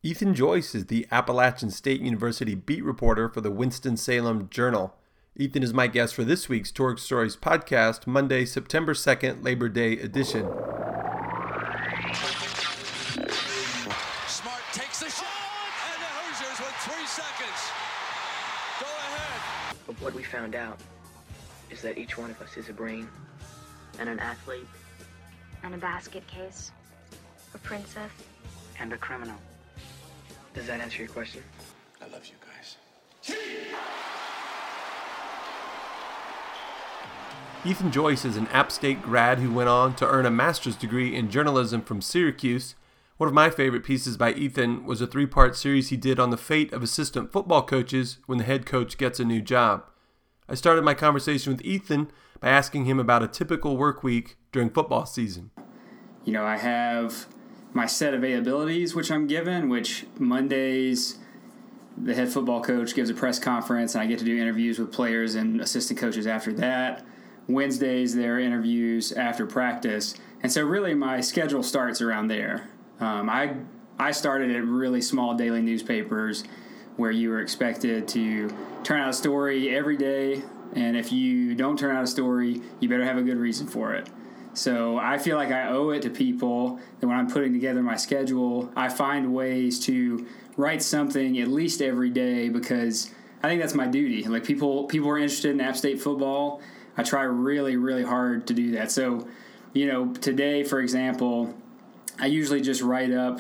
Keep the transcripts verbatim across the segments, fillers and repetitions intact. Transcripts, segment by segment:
Ethan Joyce is the Appalachian State University beat reporter for the Winston-Salem Journal. Ethan is my guest for this week's Torg Stories podcast, Monday, September second, Labor Day edition. Smart takes the shot, and the Hoosiers with three seconds. Go ahead. But what we found out is that each one of us is a brain and an athlete and a basket case, a princess, and a criminal. Does that answer your question? I love you guys. Ethan Joyce is an App State grad who went on to earn a master's degree in journalism from Syracuse. One of my favorite pieces by Ethan was a three-part series he did on the fate of assistant football coaches when the head coach gets a new job. I started my conversation with Ethan by asking him about a typical work week during football season. You know, I have my set availabilities, which I'm given, which Mondays, the head football coach gives a press conference, and I get to do interviews with players and assistant coaches after that. Wednesdays, there are interviews after practice. And so really my schedule starts around there. Um, I I started at really small daily newspapers where you were expected to turn out a story every day, and if you don't turn out a story, you better have a good reason for it. So I feel like I owe it to people that when I'm putting together my schedule, I find ways to write something at least every day because I think that's my duty. Like people people are interested in App State football. I try really, really hard to do that. So, you know, today, for example, I usually just write up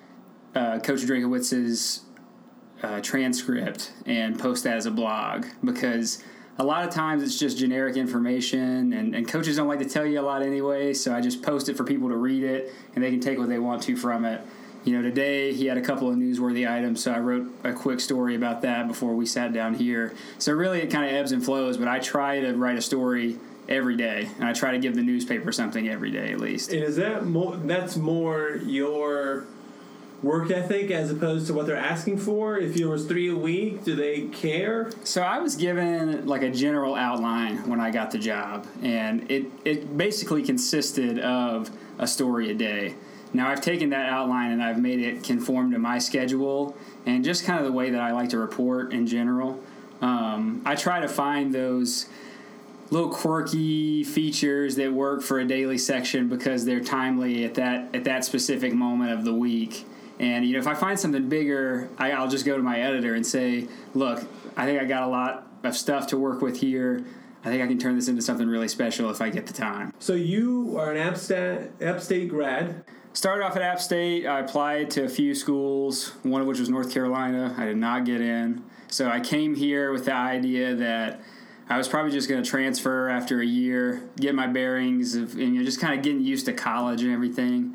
uh, Coach Drinkowitz's uh, transcript and post that as a blog because a lot of times it's just generic information, and, and coaches don't like to tell you a lot anyway, so I just post it for people to read it, and they can take what they want to from it. You know, today he had a couple of newsworthy items, so I wrote a quick story about that before we sat down here. So really it kind of ebbs and flows, but I try to write a story every day, and I try to give the newspaper something every day at least. And is that more, that's more your work ethic as opposed to what they're asking for? If it was three a week, do they care? So I was given like a general outline when I got the job, and it, it basically consisted of a story a day. Now I've taken that outline and I've made it conform to my schedule and just kind of the way that I like to report in general. Um, I try to find those little quirky features that work for a daily section because they're timely at that at that specific moment of the week. And, you know, if I find something bigger, I, I'll just go to my editor and say, look, I think I got a lot of stuff to work with here. I think I can turn this into something really special if I get the time. So you are an App State, App State grad. Started off at App State. I applied to a few schools, one of which was North Carolina. I did not get in. So I came here with the idea that I was probably just going to transfer after a year, get my bearings, of, and, you know, just kind of getting used to college and everything.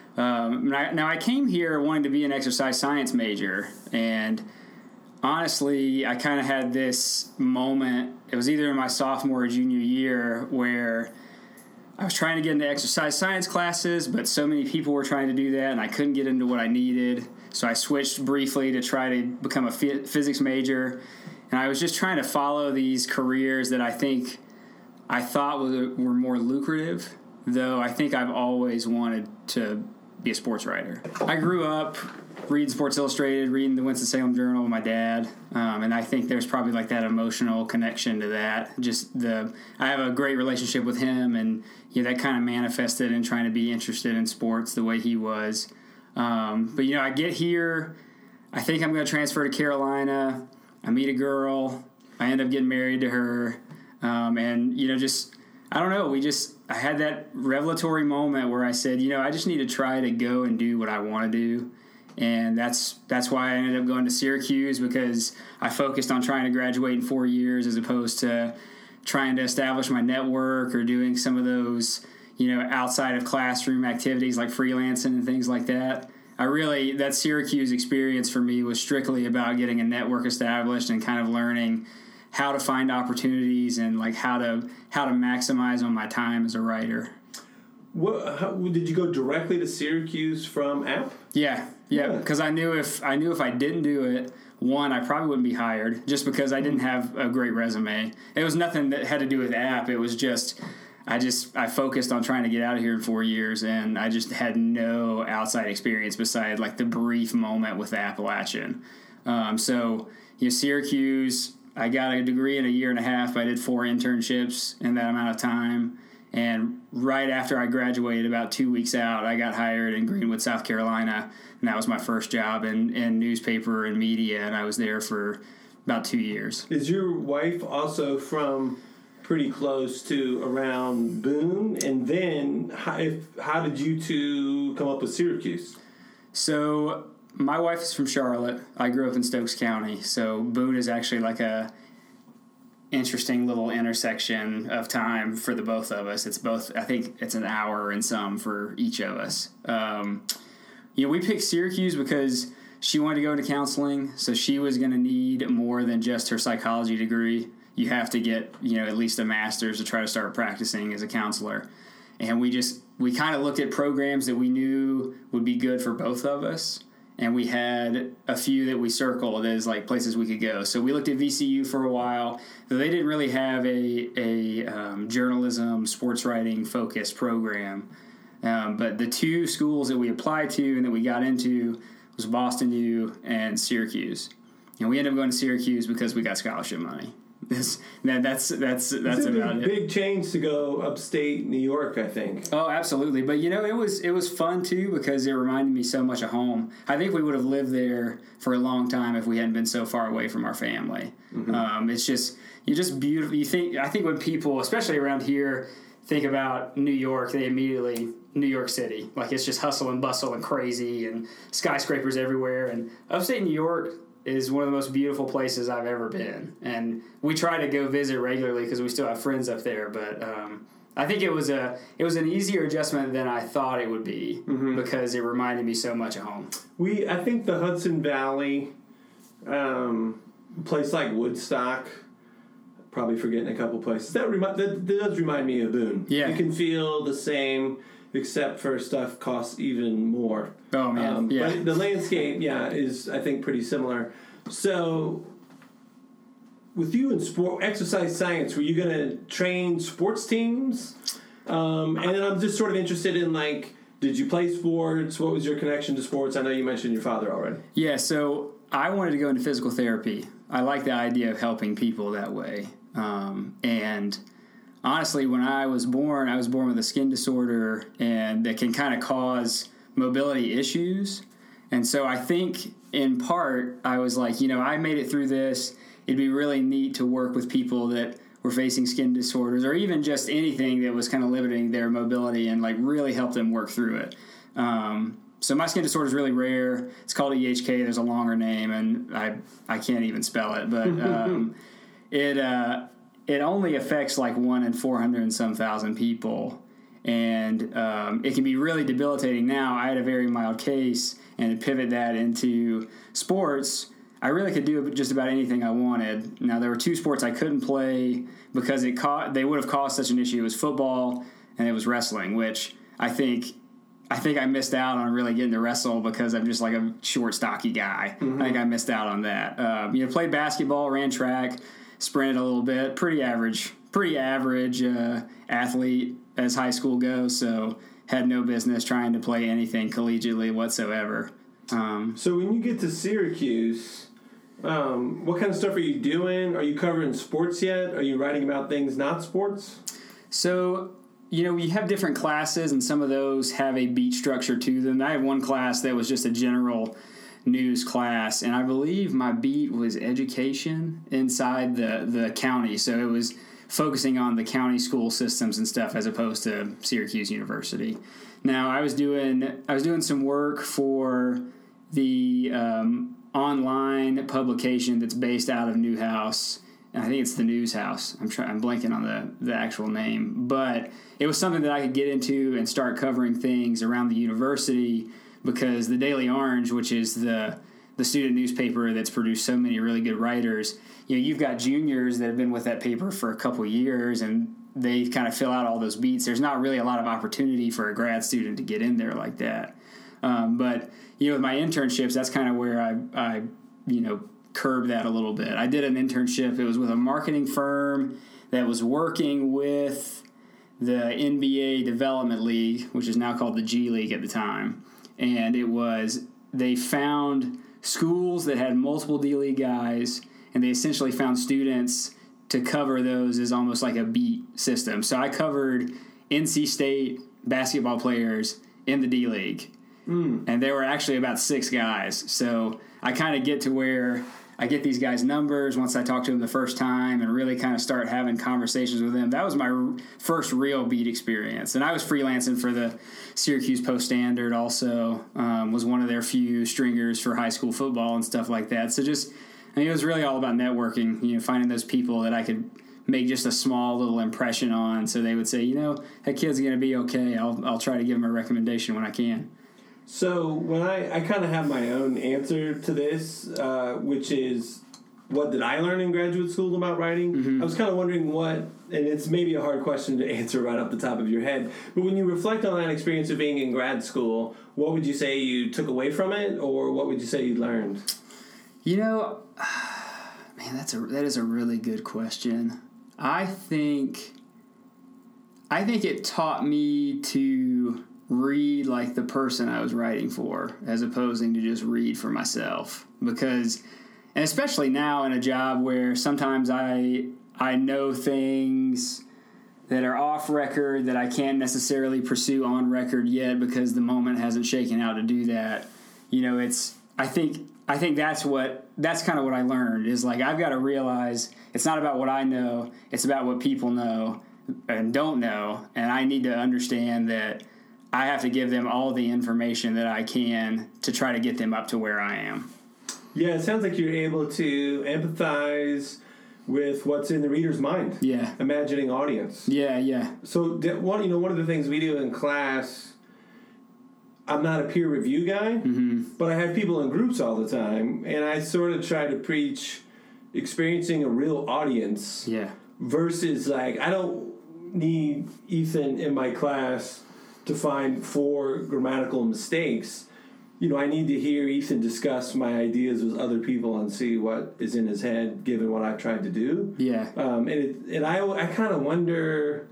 Um, now, I came here wanting to be an exercise science major, and honestly, I kind of had this moment. It was either in my sophomore or junior year where I was trying to get into exercise science classes, but so many people were trying to do that, and I couldn't get into what I needed. So I switched briefly to try to become a physics major, and I was just trying to follow these careers that I think I thought were, were more lucrative, though I think I've always wanted to be a sports writer. I grew up reading Sports Illustrated, reading the Winston-Salem Journal with my dad, um, and I think there's probably like that emotional connection to that. Just the I have a great relationship with him, and yeah, that kind of manifested in trying to be interested in sports the way he was. Um, but you know, I get here, I think I'm going to transfer to Carolina. I meet a girl, I end up getting married to her, um, and you know, just I don't know. We just I had that revelatory moment where I said, you know, I just need to try to go and do what I want to do. And that's that's why I ended up going to Syracuse, because I focused on trying to graduate in four years as opposed to trying to establish my network or doing some of those, you know, outside of classroom activities like freelancing and things like that. I really, that Syracuse experience for me was strictly about getting a network established and kind of learning how to find opportunities and like how to how to maximize on my time as a writer. What, how, did you go directly to Syracuse from App? Yeah, yeah, because I knew if I knew if I didn't do it, one, I probably wouldn't be hired just because I didn't have a great resume. It was nothing that had to do with App. It was just I just I focused on trying to get out of here in four years, and I just had no outside experience beside like the brief moment with the Appalachian. Um, so you know, Syracuse, I got a degree in a year and a half. I did four internships in that amount of time. And right after I graduated, about two weeks out, I got hired in Greenwood, South Carolina. And that was my first job in, in newspaper and media. And I was there for about two years. Is your wife also from pretty close to around Boone? And then how, if, how did you two come up with Syracuse? So my wife is from Charlotte. I grew up in Stokes County. So Boone is actually like a interesting little intersection of time for the both of us. It's both, I think it's an hour and some for each of us. Um, you know, we picked Syracuse because she wanted to go into counseling, so she was going to need more than just her psychology degree. You have to get, you know, at least a master's to try to start practicing as a counselor. And we just, we kind of looked at programs that we knew would be good for both of us. And we had a few that we circled as like places we could go. So we looked at V C U for a while. Though they didn't really have a a um, journalism, sports writing focused program. Um, but the two schools that we applied to and that we got into was Boston U and Syracuse. And we ended up going to Syracuse because we got scholarship money. This, that, that's that's that's it's a about big, it. Big change to go upstate New York, I think. Oh, absolutely. But you know, it was it was fun too because it reminded me so much of home. I think we would have lived there for a long time if we hadn't been so far away from our family. Mm-hmm. Um, it's just you just beautiful. You think I think when people, especially around here, think about New York, they immediately New York City, like it's just hustle and bustle and crazy and skyscrapers everywhere. And upstate New York is one of the most beautiful places I've ever been. And we try to go visit regularly because we still have friends up there. But um, I think it was a it was an easier adjustment than I thought it would be mm-hmm. because it reminded me so much of home. We I think the Hudson Valley, um, place like Woodstock, probably forgetting a couple places. That, remi- that, that does remind me of Boone. Yeah. You can feel the same, except for stuff costs even more. Oh, man. Um, yeah. But the landscape, yeah, is, I think, pretty similar. So, with you in sport, exercise science, were you going to train sports teams? Um, and then I'm just sort of interested in, like, did you play sports? What was your connection to sports? I know you mentioned your father already. Yeah, so I wanted to go into physical therapy. I like the idea of helping people that way. Um, and honestly, when I was born, I was born with a skin disorder and that can kind of cause mobility issues. And so I think in part, I was like, you know, I made it through this. It'd be really neat to work with people that were facing skin disorders or even just anything that was kind of limiting their mobility and like really help them work through it. Um, so my skin disorder is really rare. It's called E H K. There's a longer name and I, I can't even spell it, but um, it, uh, it only affects like one in four hundred and some thousand people. And um, it can be really debilitating now. I had a very mild case, and to pivot that into sports, I really could do just about anything I wanted. Now, there were two sports I couldn't play because it co- they would have caused such an issue. It was football and it was wrestling, which I think I think I missed out on really getting to wrestle because I'm just like a short, stocky guy. Mm-hmm. I think I missed out on that. Um, you know, played basketball, ran track, sprinted a little bit, pretty average, pretty average uh, athlete as high school goes, so had no business trying to play anything collegiately whatsoever. Um, so when you get to Syracuse, um, what kind of stuff are you doing? Are you covering sports yet? Are you writing about things not sports? So, you know, we have different classes, and some of those have a beat structure to them. I had one class that was just a general news class, and I believe my beat was education inside the, the county, so it was focusing on the county school systems and stuff as opposed to Syracuse University. Now, I was doing I was doing some work for the um, online publication that's based out of Newhouse. I think it's the News House. I'm trying. I'm blanking on the, the actual name, but it was something that I could get into and start covering things around the university because the Daily Orange, which is the the student newspaper that's produced so many really good writers, you know, you've got juniors that have been with that paper for a couple of years and they kind of fill out all those beats. There's not really a lot of opportunity for a grad student to get in there like that. Um, but, you know, with my internships, that's kind of where I, I, you know, curb that a little bit. I did an internship. It was with a marketing firm that was working with the N B A Development League, which is now called the G League at the time. And it was, they found schools that had multiple D-League guys, and they essentially found students to cover those as almost like a beat system. So I covered N C State basketball players in the D-League. Mm. And there were actually about six guys. So I kind of get to where I get these guys' numbers once I talk to them the first time and really kind of start having conversations with them. That was my r- first real beat experience. And I was freelancing for the Syracuse Post-Standard also, um, was one of their few stringers for high school football and stuff like that. So just, I mean, it was really all about networking, you know, finding those people that I could make just a small little impression on so they would say, you know, that kid's going to be okay. I'll, I'll try to give him a recommendation when I can. So when I, I kind of have my own answer to this, uh, which is what did I learn in graduate school about writing? Mm-hmm. I was kind of wondering what, and it's maybe a hard question to answer right off the top of your head, but when you reflect on that experience of being in grad school, what would you say you took away from it, or what would you say you learned? You know, man, that's a that is a really good question. I think I think it taught me to read like the person I was writing for as opposing to just read for myself, because and especially now in a job where sometimes I I know things that are off record that I can't necessarily pursue on record yet because the moment hasn't shaken out to do that. You know, it's I think I think that's what that's kind of what I learned is like I've got to realize it's not about what I know, it's about what people know and don't know, and I need to understand that I have to give them all the information that I can to try to get them up to where I am. Yeah, it sounds like you're able to empathize with what's in the reader's mind. Yeah. Imagining audience. Yeah, yeah. So one, you know, one of the things we do in class, I'm not a peer review guy, mm-hmm. but I have people in groups all the time, and I sort of try to preach experiencing a real audience. Yeah. Versus like, I don't need Ethan in my class to find four grammatical mistakes. You know, I need to hear Ethan discuss my ideas with other people and see what is in his head, given what I've tried to do. Yeah. Um, and it, and I, I kind of wonder,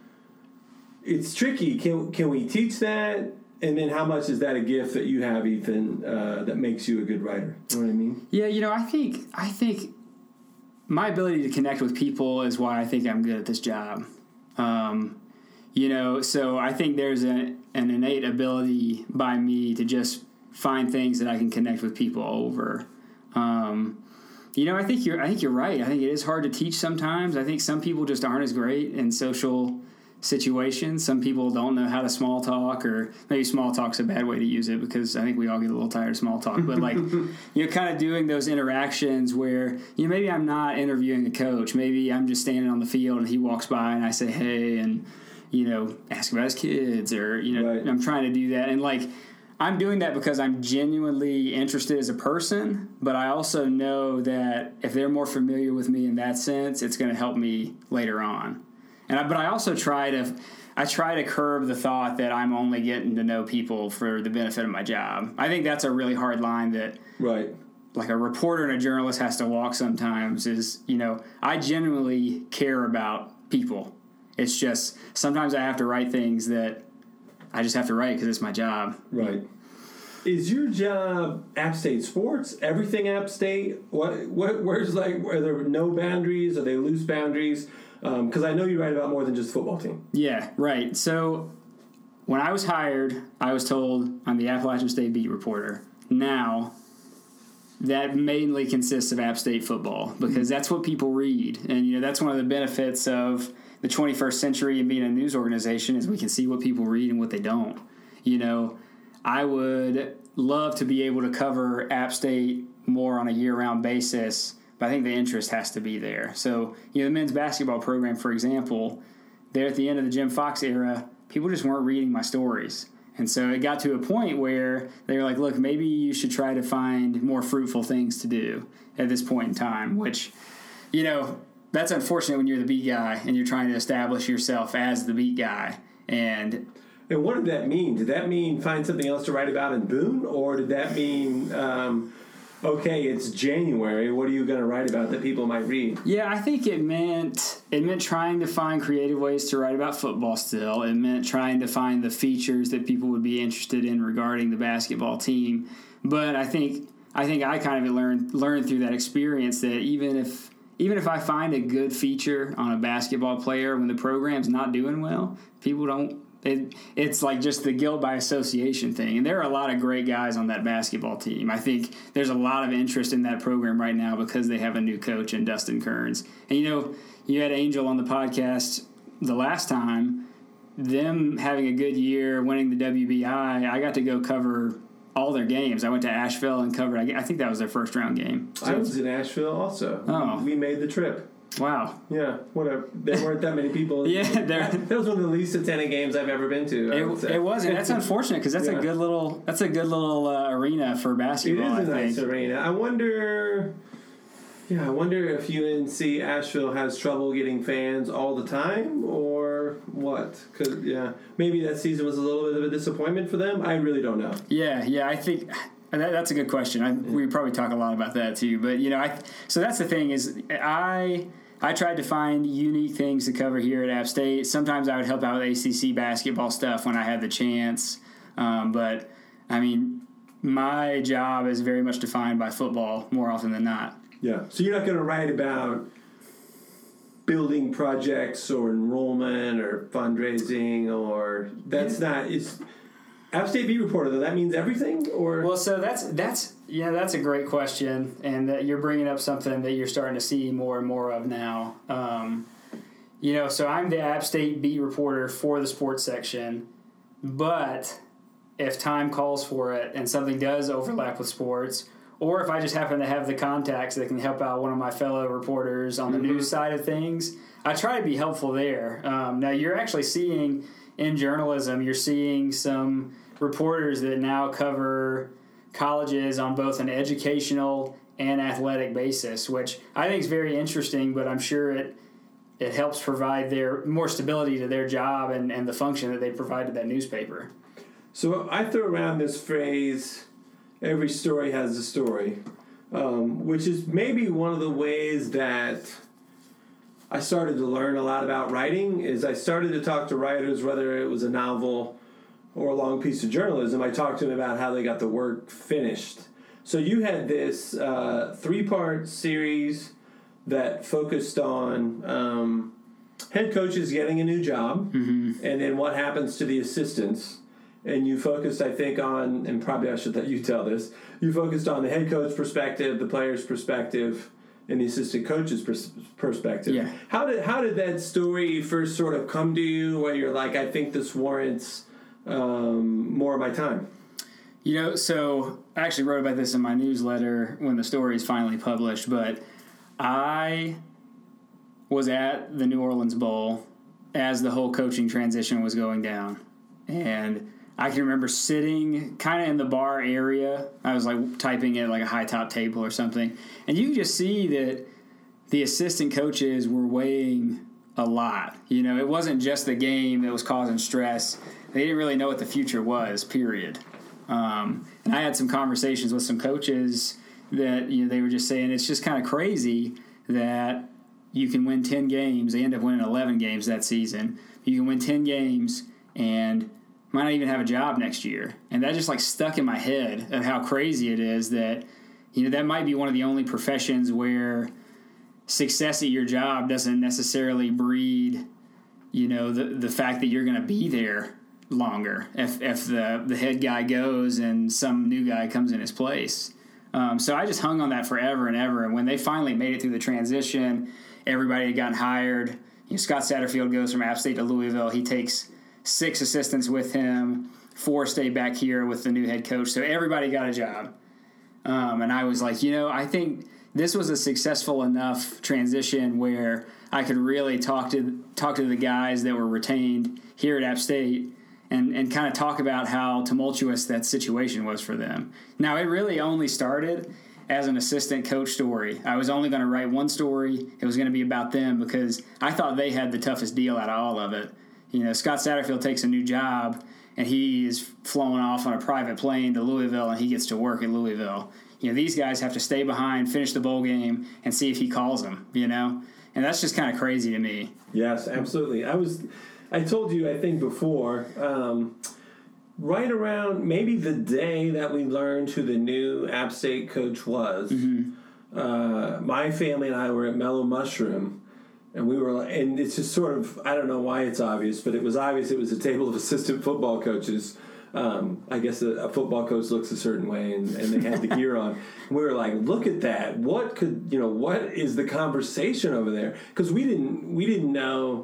it's tricky. Can can we teach that? And then how much is that a gift that you have, Ethan, uh, that makes you a good writer? You know what I mean? Yeah, you know, I think I think my ability to connect with people is why I think I'm good at this job. Um, you know, so I think there's a, an innate ability by me to just find things that I can connect with people over. Um, you know, I think you're I think you're right. I think it is hard to teach sometimes. I think some people just aren't as great in social situations. Some people don't know how to small talk, or maybe small talk's a bad way to use it because I think we all get a little tired of small talk. But like, you know, kind of doing those interactions where, you know, maybe I'm not interviewing a coach. Maybe I'm just standing on the field and he walks by and I say, hey, and, you know, ask about his kids, or, you know, right. I'm trying to do that. And like, I'm doing that because I'm genuinely interested as a person, but I also know that if they're more familiar with me in that sense, it's going to help me later on. And I, but I also try to, I try to curb the thought that I'm only getting to know people for the benefit of my job. I think that's a really hard line that, right, like a reporter and a journalist has to walk sometimes. Is, you know, I genuinely care about people. It's just sometimes I have to write things that I just have to write because it's my job. Right. Is your job App State sports? Everything App State? What? What? Where's like? Are there no boundaries? Are they loose boundaries? Because um, I know you write about more than just football team. Yeah, right. So when I was hired, I was told I'm the Appalachian State beat reporter. Now, that mainly consists of App State football because that's what people read. And, you know, that's one of the benefits of the twenty-first century and being a news organization is we can see what people read and what they don't. You know, I would love to be able to cover App State more on a year-round basis, but I think the interest has to be there. So, you know, the men's basketball program, for example, there at the end of the Jim Fox era, people just weren't reading my stories. And so it got to a point where they were like, look, maybe you should try to find more fruitful things to do at this point in time, which, you know, that's unfortunate when you're the beat guy and you're trying to establish yourself as the beat guy. And and what did that mean? Did that mean find something else to write about in Boone, or did that mean um, okay, it's January. What are you going to write about that people might read? Yeah, I think it meant it meant trying to find creative ways to write about football still. It meant trying to find the features that people would be interested in regarding the basketball team. But I think I think I kind of learned learned through that experience that even if even if I find a good feature on a basketball player when the program's not doing well, people don't It, it's like just the guilt by association thing. And there are a lot of great guys on that basketball team. I think there's a lot of interest in that program right now because they have a new coach in Dustin Kearns. And, you know, you had Angel on the podcast the last time. Them having a good year, winning the W B I, I got to go cover all their games. I went to Asheville and covered, I think that was their first round game. So I was in Asheville also. Oh. We made the trip. Wow. Yeah, whatever. There weren't that many people. Yeah, there. That was one of the least attended games I've ever been to. I would It, say. it was, and that's unfortunate because that's Yeah. a good little that's a good little uh, arena for It basketball. is a I nice think. arena. I wonder. Yeah, I wonder if U N C Asheville has trouble getting fans all the time, or what? Because yeah, maybe that season was a little bit of a disappointment for them. I really don't know. Yeah, yeah, I think that, that's a good question. I, we probably talk a lot about that too. But you know, I so that's the thing is I. I tried to find unique things to cover here at App State. Sometimes I would help out with A C C basketball stuff when I had the chance. Um, but, I mean, my job is very much defined by football more often than not. Yeah. So you're not going to write about building projects or enrollment or fundraising or that's not it's App State beat reporter though. That means everything or Well, so that's that's yeah, that's a great question, and that you're bringing up something that you're starting to see more and more of now. Um, you know, so I'm the App State beat reporter for the sports section, but if time calls for it and something does overlap with sports, or if I just happen to have the contacts that can help out one of my fellow reporters on the mm-hmm. news side of things, I try to be helpful there. Um, now, you're actually seeing in journalism, you're seeing some reporters that now cover colleges on both an educational and athletic basis, which I think is very interesting, but I'm sure it it helps provide their more stability to their job and, and the function that they provide to that newspaper. So I throw around this phrase, every story has a story, um, which is maybe one of the ways that I started to learn a lot about writing is I started to talk to writers, whether it was a novel or a long piece of journalism. I talked to them about how they got the work finished. So you had this uh, three-part series that focused on um, head coaches getting a new job mm-hmm. and then what happens to the assistants. And you focused, I think, on, and probably I should let you tell this, you focused on the head coach perspective, the player's perspective, and the assistant coach's pers- perspective. Yeah. How did how did that story first sort of come to you where you're like, I think this warrants um, more of my time? You know, so I actually wrote about this in my newsletter when the story is finally published, but I was at the New Orleans Bowl as the whole coaching transition was going down. And I can remember sitting kind of in the bar area. I was like typing at like a high top table or something. And you could just see that the assistant coaches were weighing a lot. You know, it wasn't just the game that was causing stress. They didn't really know what the future was, period. Um, and I had some conversations with some coaches that, you know, they were just saying it's just kind of crazy that you can win ten games. They end up winning eleven games that season. You can win ten games and might not even have a job next year. And that just like stuck in my head of how crazy it is that, you know, that might be one of the only professions where success at your job doesn't necessarily breed, you know, the the fact that you're going to be there longer if if the, the head guy goes and some new guy comes in his place. Um, so I just hung on that forever and ever. And when they finally made it through the transition, everybody had gotten hired. You know, Scott Satterfield goes from App State to Louisville. He takes six assistants with him. Four stay back here with the new head coach. So everybody got a job. Um, and I was like, you know, I think this was a successful enough transition where I could really talk to talk to the guys that were retained here at App State and, and kind of talk about how tumultuous that situation was for them. Now, it really only started as an assistant coach story. I was only going to write one story. It was going to be about them because I thought they had the toughest deal out of all of it. You know, Scott Satterfield takes a new job, and he is flown off on a private plane to Louisville, and he gets to work in Louisville. You know, these guys have to stay behind, finish the bowl game, and see if he calls them, you know? And that's just kind of crazy to me. Yes, absolutely. I was, I told you, I think before, um, right around maybe the day that we learned who the new App State coach was, mm-hmm. uh, my family and I were at Mellow Mushroom, and we were, and it's just sort of, I don't know why it's obvious, but it was obvious it was a table of assistant football coaches. Um, I guess a, a football coach looks a certain way, and, and they had the gear on. And we were like, "Look at that! What could you know? What is the conversation over there?" Because we didn't, we didn't know.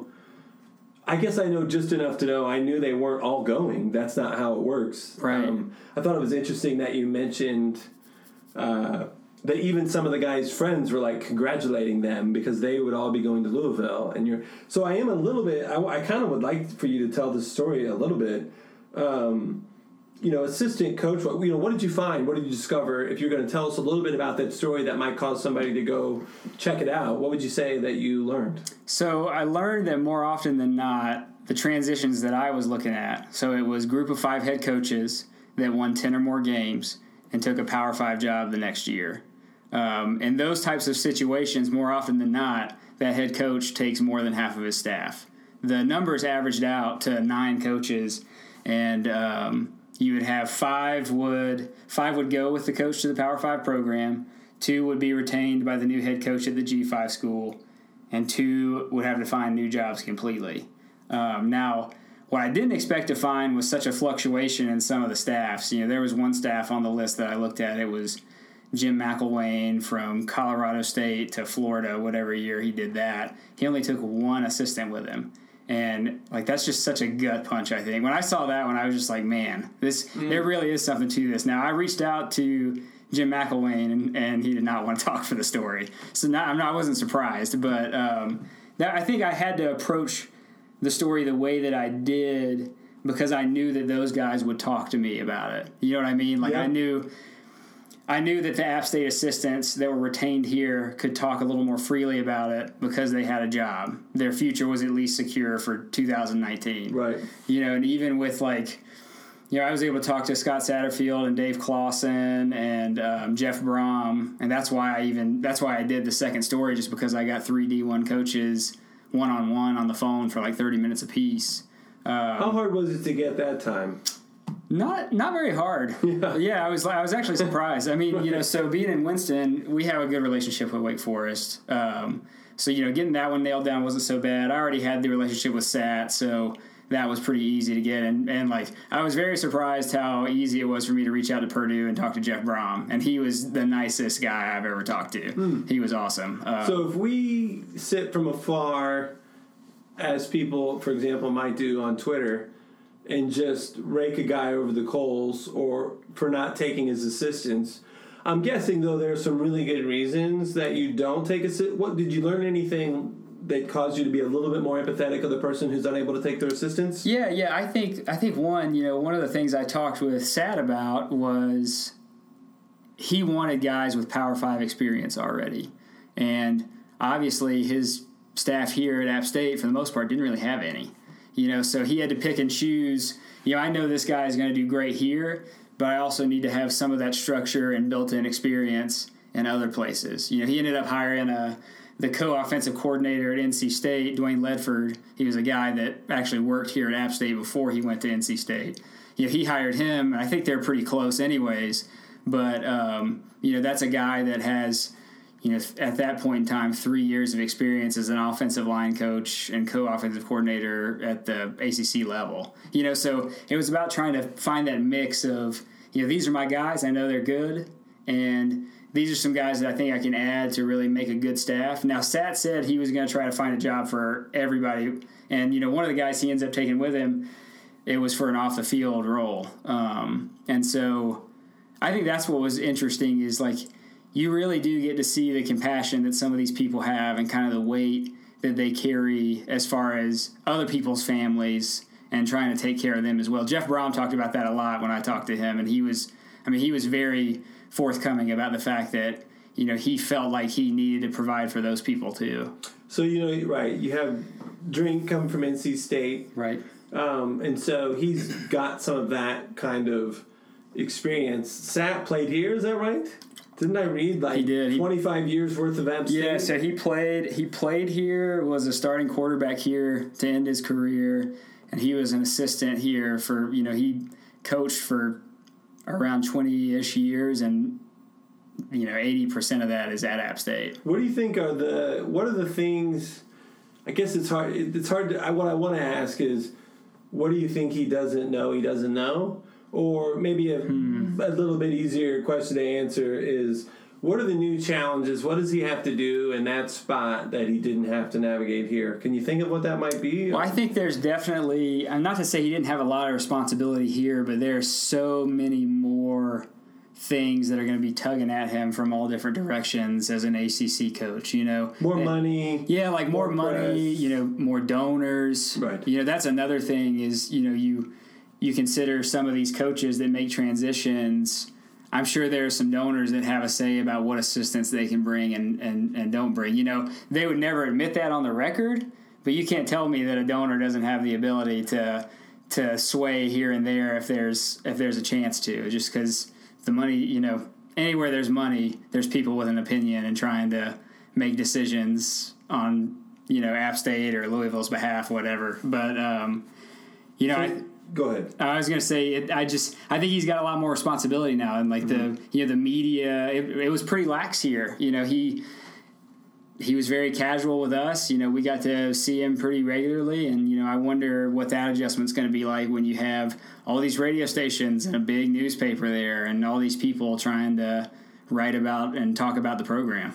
I guess I know just enough to know. I knew they weren't all going. That's not how it works. Right. Um, I thought it was interesting that you mentioned uh, that even some of the guys' friends were like congratulating them because they would all be going to Louisville. And you're so I am a little bit. I, I kind of would like for you to tell this story a little bit. Um, you know, assistant coach, what, you know, what did you find? What did you discover? If you're going to tell us a little bit about that story that might cause somebody to go check it out, what would you say that you learned? So I learned that more often than not, the transitions that I was looking at, so it was group of five head coaches that won ten or more games and took a Power Five job the next year. Um, in those types of situations, more often than not, that head coach takes more than half of his staff. The numbers averaged out to nine coaches. And um, you would have five would five would go with the coach to the Power Five program, two would be retained by the new head coach at the G five school, and two would have to find new jobs completely. Um, now, what I didn't expect to find was such a fluctuation in some of the staffs. You know, there was one staff on the list that I looked at. It was Jim McElwain from Colorado State to Florida, whatever year he did that. He only took one assistant with him. And, like, that's just such a gut punch, I think. When I saw that one, I was just like, man, this mm. there really is something to this. Now, I reached out to Jim McElwain, and, and he did not want to talk for the story. So not, I'm not, I wasn't surprised. But um, that, I think I had to approach the story the way that I did because I knew that those guys would talk to me about it. You know what I mean? Like, yeah. I knew... I knew that the App State assistants that were retained here could talk a little more freely about it because they had a job. Their future was at least secure for two thousand nineteen. Right. You know, and even with, like, you know, I was able to talk to Scott Satterfield and Dave Clausen and um, Jeff Brom, and that's why I even that's why I did the second story, just because I got three D one coaches one-on-one on the phone for like thirty minutes apiece. Um, How hard was it to get that time? Not not very hard. Yeah. yeah, I was I was actually surprised. I mean, you know, so being in Winston, we have a good relationship with Wake Forest. Um, so, you know, getting that one nailed down wasn't so bad. I already had the relationship with Sat, so that was pretty easy to get. And, and like, I was very surprised how easy it was for me to reach out to Purdue and talk to Jeff Brom. And he was the nicest guy I've ever talked to. Hmm. He was awesome. Uh, so if we sit from afar, as people, for example, might do on Twitter, and just rake a guy over the coals or for not taking his assistance. I'm guessing, though, there are some really good reasons that you don't take a... What, did you learn anything that caused you to be a little bit more empathetic of the person who's unable to take their assistance? Yeah, yeah. I think, I think one, you know, one of the things I talked with Sad about was he wanted guys with Power Five experience already. And obviously his staff here at App State, for the most part, didn't really have any. You know, so he had to pick and choose. You know, I know this guy is going to do great here, but I also need to have some of that structure and built-in experience in other places. You know, he ended up hiring a, the co-offensive coordinator at N C State, Dwayne Ledford. He was a guy that actually worked here at App State before he went to N C State. You know, he hired him, and I think they're pretty close anyways. But, um, you know, that's a guy that has... you know, at that point in time, three years of experience as an offensive line coach and co-offensive coordinator at the A C C level. You know, so it was about trying to find that mix of, you know, these are my guys, I know they're good, and these are some guys that I think I can add to really make a good staff. Now, Sat said he was going to try to find a job for everybody, and, you know, one of the guys he ends up taking with him, it was for an off-the-field role. Um, and so I think that's what was interesting is, like, you really do get to see the compassion that some of these people have and kind of the weight that they carry as far as other people's families and trying to take care of them as well. Jeff Brom talked about that a lot when I talked to him, and he was, I mean, he was very forthcoming about the fact that, you know, he felt like he needed to provide for those people too. So, you know, right, you have Drink coming from N C State. Right. Um, and so he's got some of that kind of experience. Sapp played here, is that right? Didn't I read like he did. He, twenty-five years worth of App State? Yeah, so he played he played here, was a starting quarterback here to end his career, and he was an assistant here for, you know, he coached for around twenty-ish years, and you know, eighty percent of that is at App State. What do you think are the what are the things, I guess it's hard it's hard to, what I want to ask is, what do you think he doesn't know he doesn't know? Or maybe a, hmm. a little bit easier question to answer is, what are the new challenges? What does he have to do in that spot that he didn't have to navigate here? Can you think of what that might be? Well, I think there's definitely, I'm not to say he didn't have a lot of responsibility here, but there's so many more things that are going to be tugging at him from all different directions as an A C C coach, you know. More and, money. Yeah, like more, more money, press. You know, more donors. Right. You know, that's another thing is, you know, you you consider some of these coaches that make transitions. I'm sure there are some donors that have a say about what assistants they can bring and, and, and don't bring. You know, they would never admit that on the record, but you can't tell me that a donor doesn't have the ability to to sway here and there if there's if there's a chance to, just because the money, you know, anywhere there's money, there's people with an opinion and trying to make decisions on, you know, App State or Louisville's behalf, whatever. But, um, you know, I, Go ahead. I was going to say, it, I just, I think he's got a lot more responsibility now. And like mm-hmm. the, you know, the media, it, it was pretty lax here. You know, he, he was very casual with us. You know, we got to see him pretty regularly. And, you know, I wonder what that adjustment's going to be like when you have all these radio stations and a big newspaper there and all these people trying to write about and talk about the program.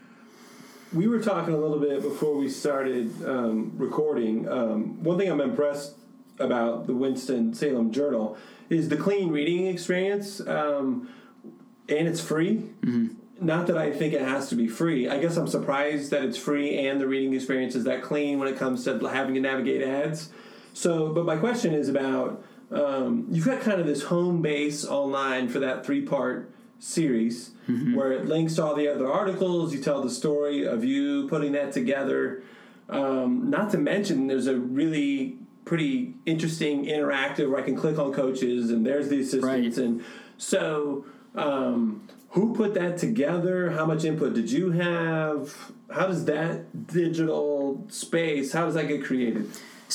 We were talking a little bit before we started um, recording. Um, one thing I'm impressed about the Winston-Salem Journal is the clean reading experience, um, and it's free. Mm-hmm. Not that I think it has to be free. I guess I'm surprised that it's free and the reading experience is that clean when it comes to having to navigate ads. So, but my question is about, um, you've got kind of this home base online for that three-part series mm-hmm. where it links to all the other articles, you tell the story of you putting that together. Um, not to mention there's a really pretty interesting interactive where I can click on coaches and there's the assistants. Right. And so um, who put that together? How much input did you have? How does that digital space, how does that get created?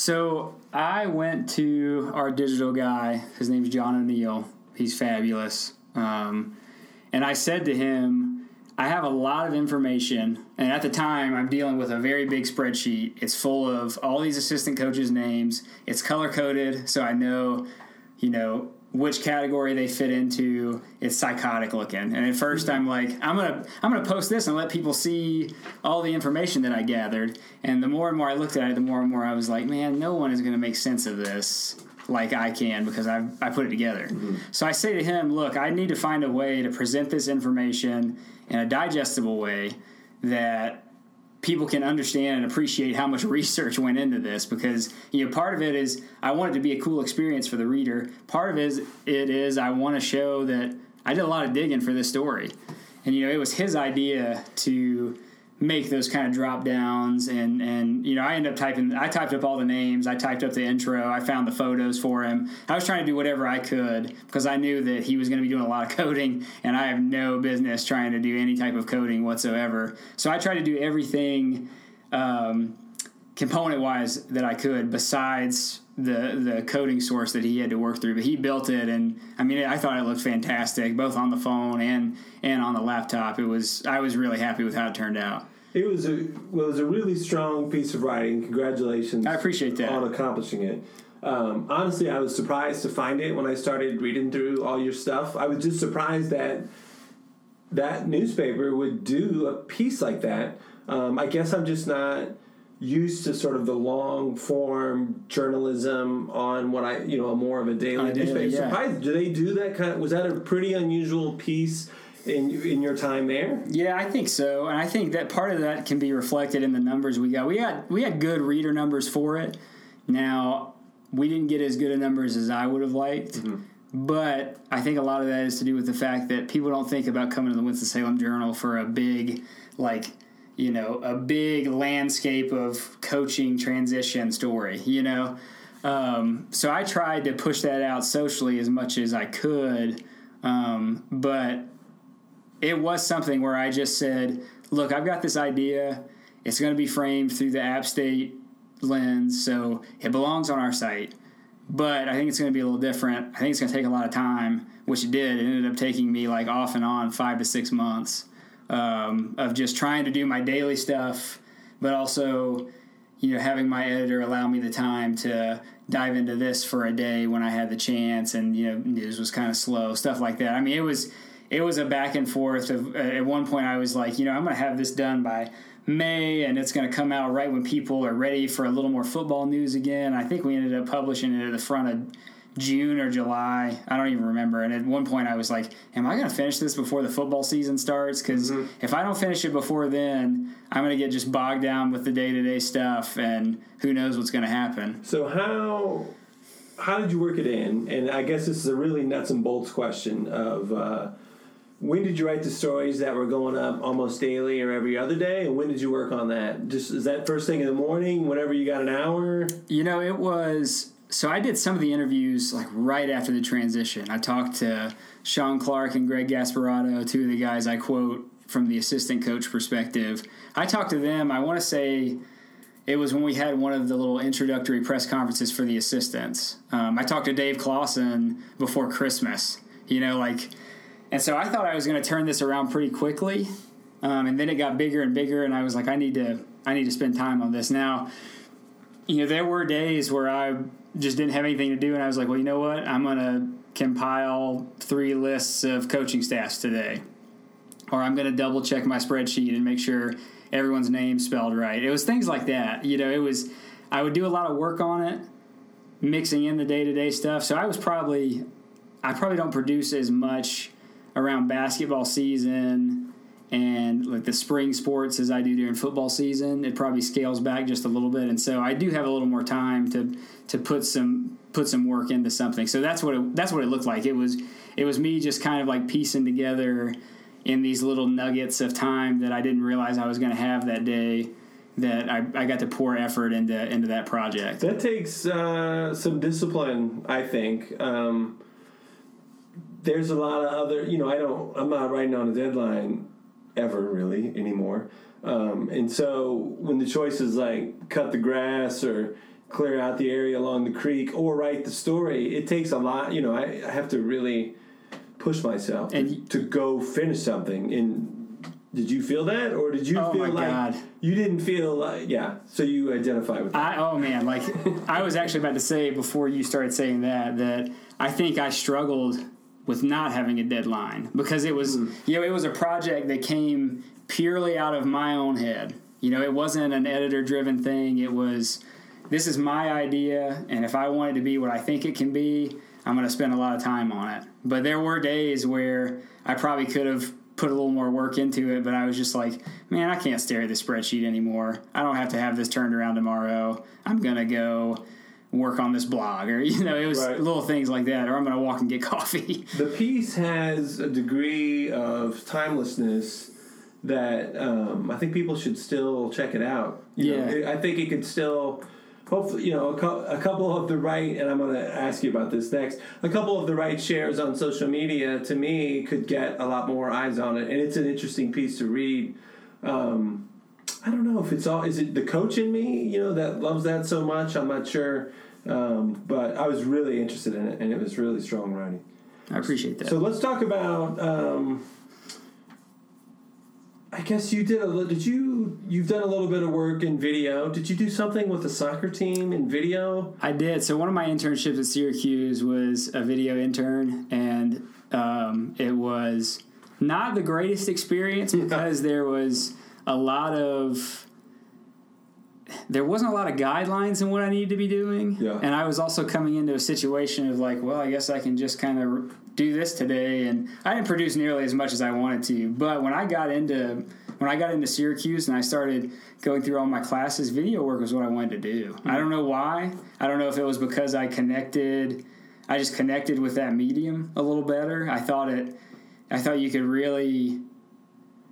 So I went to our digital guy. His name's John O'Neill. He's fabulous. Um, and I said to him, I have a lot of information, and at the time, I'm dealing with a very big spreadsheet. It's full of all these assistant coaches' names. It's color-coded, so I know, you know, which category they fit into. It's psychotic looking. And at first, I'm like, I'm gonna, I'm gonna post this and let people see all the information that I gathered. And the more and more I looked at it, the more and more I was like, man, no one is gonna make sense of this like I can because I I put it together. Mm-hmm. So I say to him, look, I need to find a way to present this information in a digestible way that people can understand and appreciate how much research went into this, because, you know, part of it is I want it to be a cool experience for the reader. Part of it is, it is I want to show that I did a lot of digging for this story. And, you know, it was his idea to make those kind of drop downs, and and you know I ended up typing I typed up all the names, I typed up the intro, I found the photos for him. I was trying to do whatever I could because I knew that he was going to be doing a lot of coding and I have no business trying to do any type of coding whatsoever. So I tried to do everything um, component wise that I could besides the the coding source that he had to work through. But he built it, and I mean I thought it looked fantastic both on the phone and and on the laptop. It was I was really happy with how it turned out. It was a well, it was a really strong piece of writing. Congratulations! I appreciate that on accomplishing it. Um, honestly, I was surprised to find it when I started reading through all your stuff. I was just surprised that that newspaper would do a piece like that. Um, I guess I'm just not used to sort of the long form journalism on what I you know more of a daily uh, newspaper. Yeah. Surprised? Do they do that kind of? Was that a pretty unusual piece in in your time there? Yeah, I think so, and I think that part of that can be reflected in the numbers we got. We got we had good reader numbers for it. Now, we didn't get as good of numbers as I would have liked, mm-hmm. but I think a lot of that is to do with the fact that people don't think about coming to the Winston-Salem Journal for a big, like, you know, a big landscape of coaching transition story, you know. Um, so I tried to push that out socially as much as I could, um, but it was something where I just said, look, I've got this idea. It's going to be framed through the App State lens, so it belongs on our site. But I think it's going to be a little different. I think it's going to take a lot of time, which it did. It ended up taking me like off and on five to six months um, of just trying to do my daily stuff, but also, you know, having my editor allow me the time to dive into this for a day when I had the chance, and, you know, news was kind of slow, stuff like that. I mean, it was it was a back and forth. Of, uh, at one point, I was like, you know, I'm going to have this done by May, and it's going to come out right when people are ready for a little more football news again. I think we ended up publishing it at the front of June or July. I don't even remember. And at one point I was like, am I going to finish this before the football season starts? Because mm-hmm. if I don't finish it before then, I'm going to get just bogged down with the day-to-day stuff, and who knows what's going to happen. So how how did you work it in? And I guess this is a really nuts and bolts question of uh, when did you write the stories that were going up almost daily or every other day? And when did you work on that? Just is that first thing in the morning, whenever you got an hour? You know, it was... So I did some of the interviews like right after the transition. I talked to Sean Clark and Greg Gasparato, two of the guys I quote from the assistant coach perspective. I talked to them, I want to say it was when we had one of the little introductory press conferences for the assistants. Um, I talked to Dave Clawson before Christmas, you know, like, and so I thought I was going to turn this around pretty quickly. Um, and then it got bigger and bigger, and I was like, I need to, I need to spend time on this. Now, you know, there were days where I just didn't have anything to do, and I was like, well, you know what? I'm going to compile three lists of coaching staffs today. Or I'm going to double check my spreadsheet and make sure everyone's name's spelled right. It was things like that. You know, it was, I would do a lot of work on it, mixing in the day-to-day stuff. So I was probably, I probably don't produce as much around basketball season and like the spring sports as I do during football season. It probably scales back just a little bit. And so I do have a little more time to, to put some, put some work into something. So that's what it, that's what it looked like. It was, it was me just kind of like piecing together in these little nuggets of time that I didn't realize I was going to have that day, that I, I got to pour effort into into that project. That takes uh, some discipline, I think. Um, there's a lot of other, you know, I don't, I'm not writing on a deadline ever really anymore. Um, and so when the choice is like cut the grass or clear out the area along the creek or write the story, it takes a lot, you know, I, I have to really push myself and to, to go finish something. And did you feel that, or did you oh feel my like God. you didn't feel like, yeah, so you identify with that? I, oh man, like I was actually about to say before you started saying that, that I think I struggled with not having a deadline because it was, mm. you know, it was a project that came purely out of my own head. You know, it wasn't an editor driven thing. It was, this is my idea. And if I want it to be what I think it can be, I'm going to spend a lot of time on it. But there were days where I probably could have put a little more work into it, but I was just like, man, I can't stare at the spreadsheet anymore. I don't have to have this turned around tomorrow. I'm going to go work on this blog, or, you know, it was right. little things like that, or I'm going to walk and get coffee. The piece has a degree of timelessness that um, I think people should still check it out. You yeah. know, I think it could still... Hopefully, you know, a, co- a couple of the right, and I'm going to ask you about this next, a couple of the right shares on social media, to me, could get a lot more eyes on it. And it's an interesting piece to read. Um, I don't know if it's all, is it the coach in me, you know, that loves that so much? I'm not sure. Um, but I was really interested in it, and it was really strong writing. I appreciate that. So let's talk about... Um, I guess you did a little, did you, you've done a little bit of work in video. Did you do something with the soccer team in video? I did. So one of my internships at Syracuse was a video intern, and um, it was not the greatest experience because there was a lot of, there wasn't a lot of guidelines in what I needed to be doing. Yeah. And I was also coming into a situation of like, well, I guess I can just kind of do this today, and I didn't produce nearly as much as I wanted to. But when I got into when I got into Syracuse and I started going through all my classes, video work was what I wanted to do. Mm-hmm. I don't know why. I don't know if it was because I connected. I just connected with that medium a little better. I thought it. I thought you could really.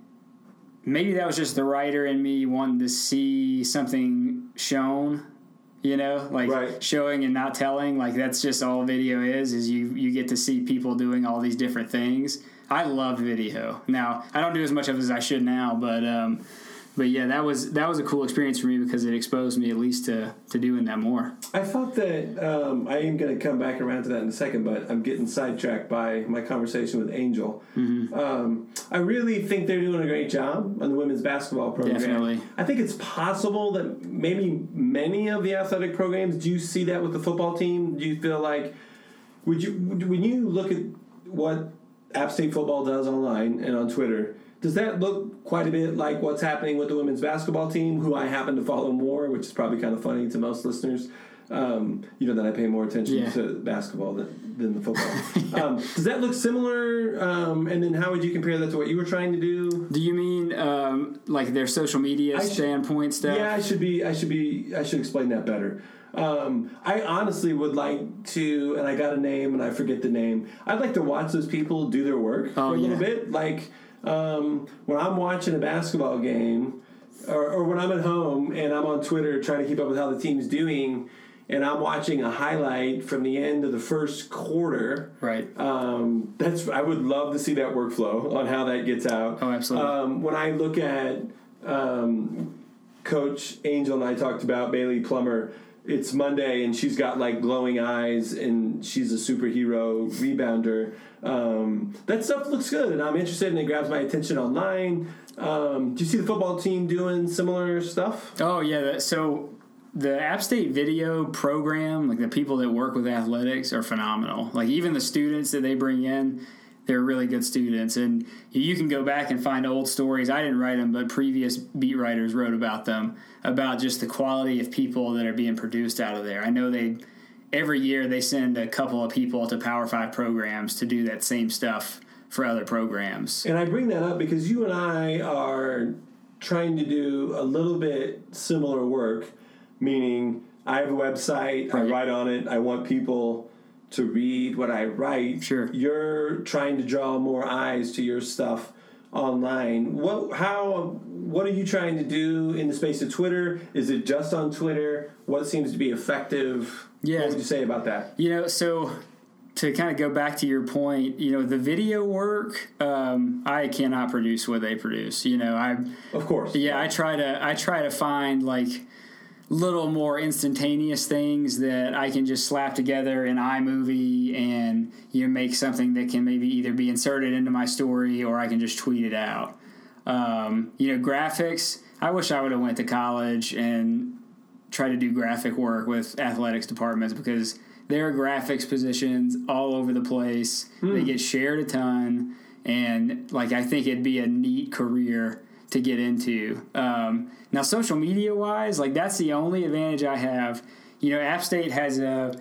Maybe that was just the writer in me wanting to see something shown you know, like Right. showing and not telling. Like that's just all video is, is you, you get to see people doing all these different things. I love video. Now, I don't do as much of it as I should now, but um, but yeah, that was that was a cool experience for me because it exposed me at least to, to doing that more. I thought that um, I am going to come back around to that in a second, but I'm getting sidetracked by my conversation with Angel. Mm-hmm. Um, I really think they're doing a great job on the women's basketball program. Definitely. I think it's possible that maybe many of the athletic programs, do you see that with the football team? Do you feel like, would you when you look at what App State football does online and on Twitter, does that look quite a bit like what's happening with the women's basketball team, who I happen to follow more, which is probably kind of funny to most listeners, um, you know, that I pay more attention Yeah. to basketball than, than the football. um, does that look similar? Um, and then how would you compare that to what you were trying to do? Do you mean um, like their social media I should- standpoint stuff? Yeah, I should be. I should be. I should explain that better. Um, I honestly would like to, and I got a name, and I forget the name. I'd like to watch those people do their work Oh, for a little yeah. bit. Like um, when I'm watching a basketball game, or, or when I'm at home and I'm on Twitter trying to keep up with how the team's doing, and I'm watching a highlight from the end of the first quarter. Right. Um, that's I would love to see that workflow on how that gets out. Oh, absolutely. Um, when I look at um, Coach Angel and I talked about Bailey Plummer. It's Monday and she's got like glowing eyes and she's a superhero rebounder. Um, that stuff looks good and I'm interested and it grabs my attention online. Um, do you see the football team doing similar stuff? Oh, yeah. that- So the App State video program, like the people that work with athletics are phenomenal. Like even the students that they bring in, they're really good students. And you can go back and find old stories. I didn't write them, but previous beat writers wrote about them, about just the quality of people that are being produced out of there. I know they every year they send a couple of people to Power Five programs to do that same stuff for other programs. And I bring that up because you and I are trying to do a little bit similar work, meaning I have a website, I Right. write on it, I want people to read what I write. Sure. You're trying to draw more eyes to your stuff online. What how what are you trying to do in the space of Twitter? Is it just on Twitter? What seems to be effective? Yeah. What would you say about that? You know, so to kind of go back to your point, you know, the video work, um, I cannot produce what they produce. You know, I Of course. yeah, I try to I try to find like little more instantaneous things that I can just slap together in iMovie and you know make something that can maybe either be inserted into my story or I can just tweet it out. Um, you know, graphics. I wish I would have went to college and tried to do graphic work with athletics departments because there are graphics positions all over the place. They get shared a ton, and like I think it'd be a neat career to get into. Um, now, social media wise, like that's the only advantage I have. You know, App State has a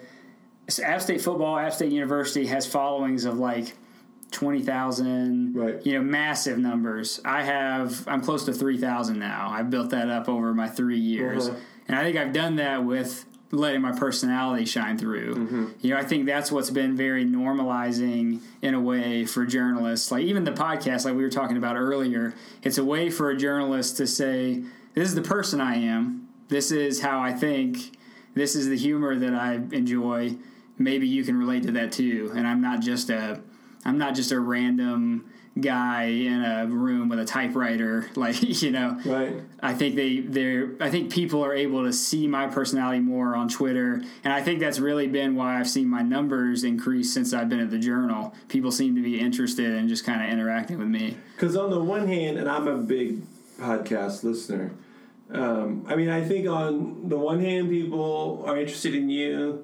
App State football. App State University has followings of like twenty thousand. Right. You know, massive numbers. I have. I'm close to three thousand now. I've built that up over my three years, Uh-huh. and I think I've done that with letting my personality shine through. Mm-hmm. You know, I think that's what's been very normalizing in a way for journalists. Like even the podcast, like we were talking about earlier, it's a way for a journalist to say, this is the person I am. This is how I think. This is the humor that I enjoy. Maybe you can relate to that too. And I'm not just a, I'm not just a random guy in a room with a typewriter, like, you know. Right. I think they they're I think people are able to see my personality more on Twitter, and I think that's really been why I've seen my numbers increase since I've been at the Journal. People seem to be interested in just kind of interacting with me. Because on the one hand, and I'm a big podcast listener, um, I mean, I think on the one hand, people are interested in you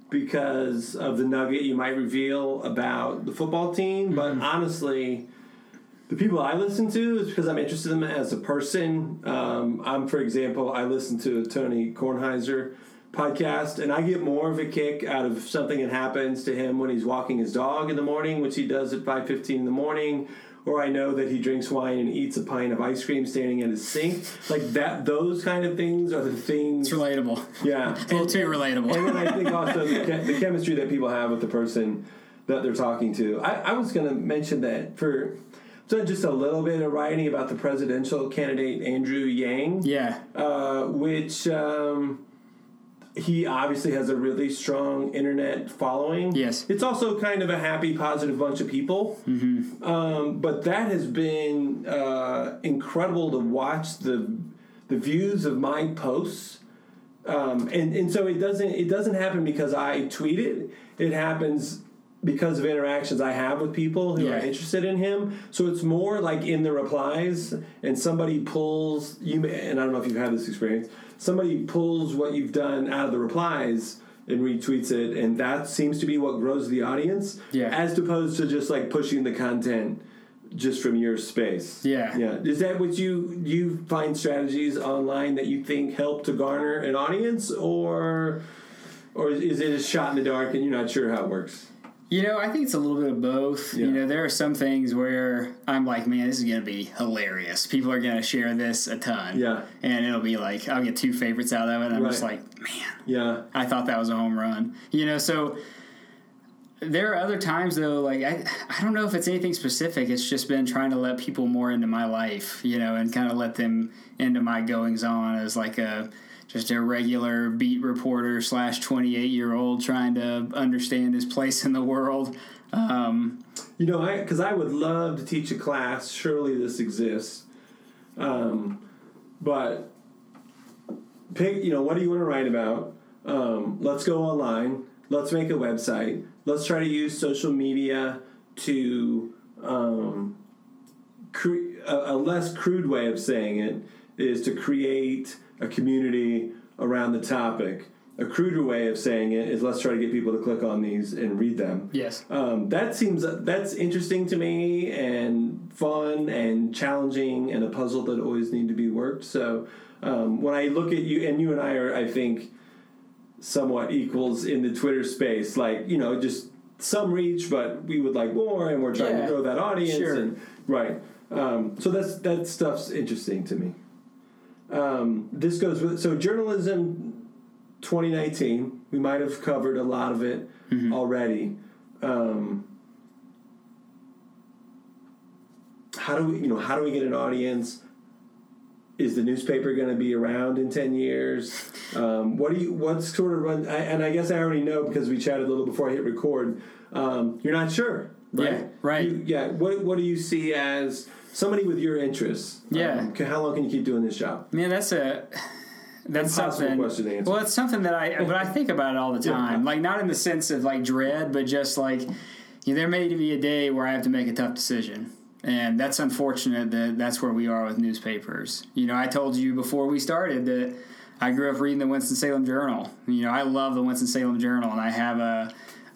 because of the nugget you might reveal about the football team, but honestly, the people I listen to is because I'm interested in them as a person. Um, I'm, for example, I listen to a Tony Kornheiser podcast, and I get more of a kick out of something that happens to him when he's walking his dog in the morning, which he does at five fifteen in the morning, or I know that he drinks wine and eats a pint of ice cream standing at his sink. Like that, those kind of things are the things. It's relatable. Yeah. A little too relatable. And then I think also the, che- the chemistry that people have with the person that they're talking to. I, I was going to mention that for so just a little bit of writing about the presidential candidate Andrew Yang, Yeah. uh, which um, he obviously has a really strong internet following. Yes. It's also kind of a happy, positive bunch of people. Mm-hmm. Um, but that has been uh, incredible to watch the the views of my posts. Um, and, and so it doesn't it doesn't happen because I tweet it. It happens because of interactions I have with people who yeah. are interested in him. So it's more like in the replies, and somebody pulls you. May, and I don't know if you've had this experience. Somebody pulls what you've done out of the replies and retweets it, and that seems to be what grows the audience. Yeah. As opposed to just like pushing the content just from your space. Yeah. Yeah. Is that what you you find strategies online that you think help to garner an audience, or or is it a shot in the dark and you're not sure how it works? You know, I think it's a little bit of both. Yeah. You know, there are some things where I'm like, man, this is going to be hilarious. People are going to share this a ton. Yeah. And it'll be like, I'll get two favorites out of it. And I'm Right. just like, man, Yeah. I thought that was a home run. You know, so there are other times, though, like, I, I don't know if it's anything specific. It's just been trying to let people more into my life, you know, and kind of let them into my goings on as like a just a regular beat reporter slash twenty-eight-year-old trying to understand his place in the world. Um, You know, I because I would love to teach a class. Surely this exists. Um, but pick, you know, what do you want to write about? Um, let's go online. Let's make a website. Let's try to use social media to um, cre- a, a less crude way of saying it is to create a community around the topic. A cruder way of saying it is let's try to get people to click on these and read them. yes. Um, that seems that's interesting to me and fun and challenging and a puzzle that always need to be worked. So um, when I look at you, and you and I are, I think, somewhat equals in the Twitter space. Like, you know, just some reach, but we would like more, and we're trying Yeah, to grow that audience. sure. And right. Um, so that's that stuff's interesting to me. Um, this goes with so journalism twenty nineteen. We might have covered a lot of it mm-hmm. already. Um, how do we, you know, how do we get an audience? Is the newspaper going to be around in ten years? Um, what do you? What's sort of run? I, and I guess I already know because we chatted a little before I hit record. Um, you're not sure, right? Yeah, right. You, yeah. What What do you see as somebody with your interests? Yeah. Um, how long can you keep doing this job? Man, that's a that's Impossible something. question to answer. Well, it's something that I but I think about it all the time. Yeah. Like not in the sense of like dread, but just like you know, there may be a day where I have to make a tough decision. And that's unfortunate that that's where we are with newspapers. You know, I told you before we started that I grew up reading the Winston-Salem Journal. You know, I love the Winston-Salem Journal, and I have a,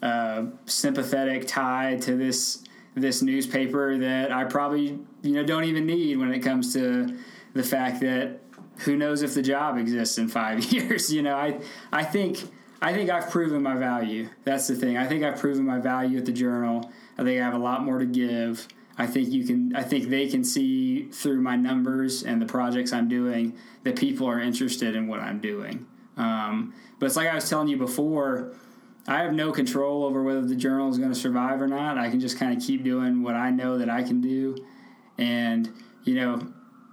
a sympathetic tie to this this newspaper that I probably, you know, don't even need when it comes to the fact that who knows if the job exists in five years. You know, I I think I think I've proven my value. That's the thing. I think I've proven my value at the Journal. I think I have a lot more to give. I think you can. I think they can see through my numbers and the projects I'm doing that people are interested in what I'm doing. Um, but it's like I was telling you before. I have no control over whether the Journal is going to survive or not. I can just kind of keep doing what I know that I can do. And you know,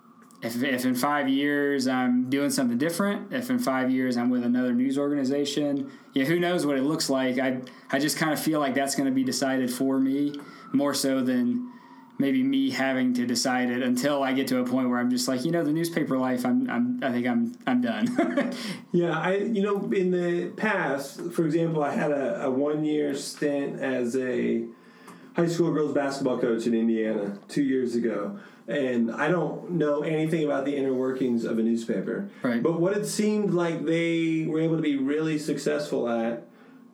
if if in five years I'm doing something different, if in five years I'm with another news organization, yeah, who knows what it looks like. I I just kind of feel like that's going to be decided for me more so than maybe me having to decide it until I get to a point where I'm just like, you know, the newspaper life, I'm, I'm I think I'm, I'm done. Yeah, I, you know, in the past, for example, I had a, a one year stint as a high school girls basketball coach in Indiana two years ago. And I don't know anything about the inner workings of a newspaper. Right. But what it seemed like they were able to be really successful at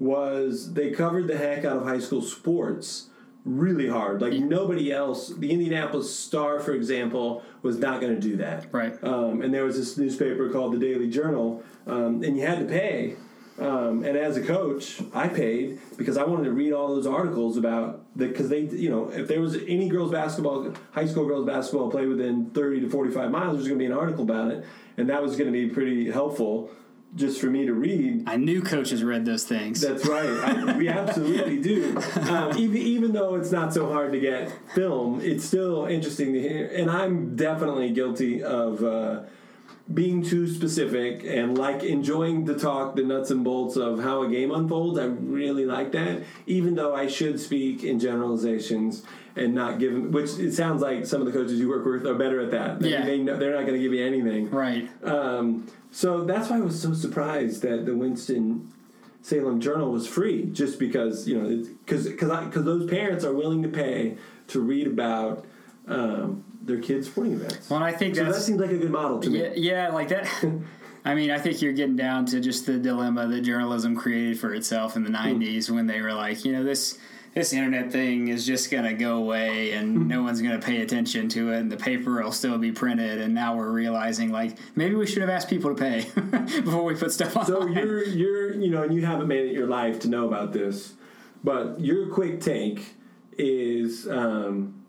was they covered the heck out of high school sports really hard. Like nobody else. The Indianapolis Star, for example, was not going to do that. Right. Um, and there was this newspaper called the Daily Journal, um, and you had to pay. Um, and as a coach, I paid because I wanted to read all those articles about the because they, you know, if there was any girls basketball, high school girls basketball played within thirty to forty-five miles, there's going to be an article about it, and that was going to be pretty helpful just for me to read. I knew coaches read those things. That's right. I, we absolutely do. Um, even even though it's not so hard to get film, it's still interesting to hear. And I'm definitely guilty of uh, being too specific and like enjoying the talk, the nuts and bolts of how a game unfolds. I really like that, even though I should speak in generalizations and not give them, which it sounds like some of the coaches you work with are better at that. They, Yeah. they know, they're not going to give you anything. Right. Um, so that's why I was so surprised that the Winston-Salem Journal was free, just because, you know, because because those parents are willing to pay to read about um, their kids' sporting events. Well, I think so that's, that seems like a good model to yeah, me. yeah, like that. I mean, I think you're getting down to just the dilemma that journalism created for itself in the nineties when they were like, you know, this this internet thing is just going to go away and no one's going to pay attention to it and the paper will still be printed. And now we're realizing, like, maybe we should have asked people to pay before we put stuff on. So you're, you're, you know, and you haven't made it your life to know about this, but your quick take is um,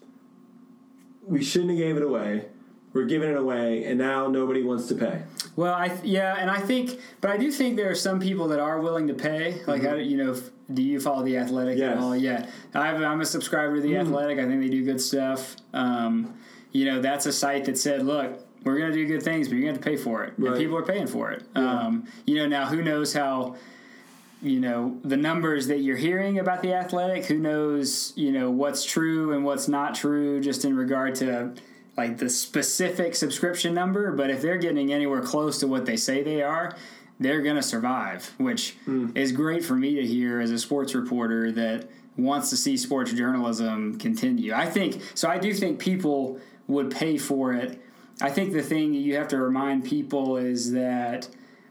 we shouldn't have gave it away. We're giving it away, and now nobody wants to pay. Well, I yeah, and I think, but I do think there are some people that are willing to pay. Like, mm-hmm. I, you know, do you follow The Athletic yes. at all? Yeah, I've, I'm a subscriber to The mm-hmm. Athletic. I think they do good stuff. Um, you know, that's a site that said, look, we're going to do good things, but you're going to have to pay for it. Right. And people are paying for it. Yeah. Um, you know, now who knows how, you know, the numbers that you're hearing about The Athletic, who knows, you know, what's true and what's not true just in regard to, like, the specific subscription number, but if they're getting anywhere close to what they say they are, they're going to survive, which mm. is great for me to hear as a sports reporter that wants to see sports journalism continue. I think, so I do think people would pay for it. I think the thing you have to remind people is that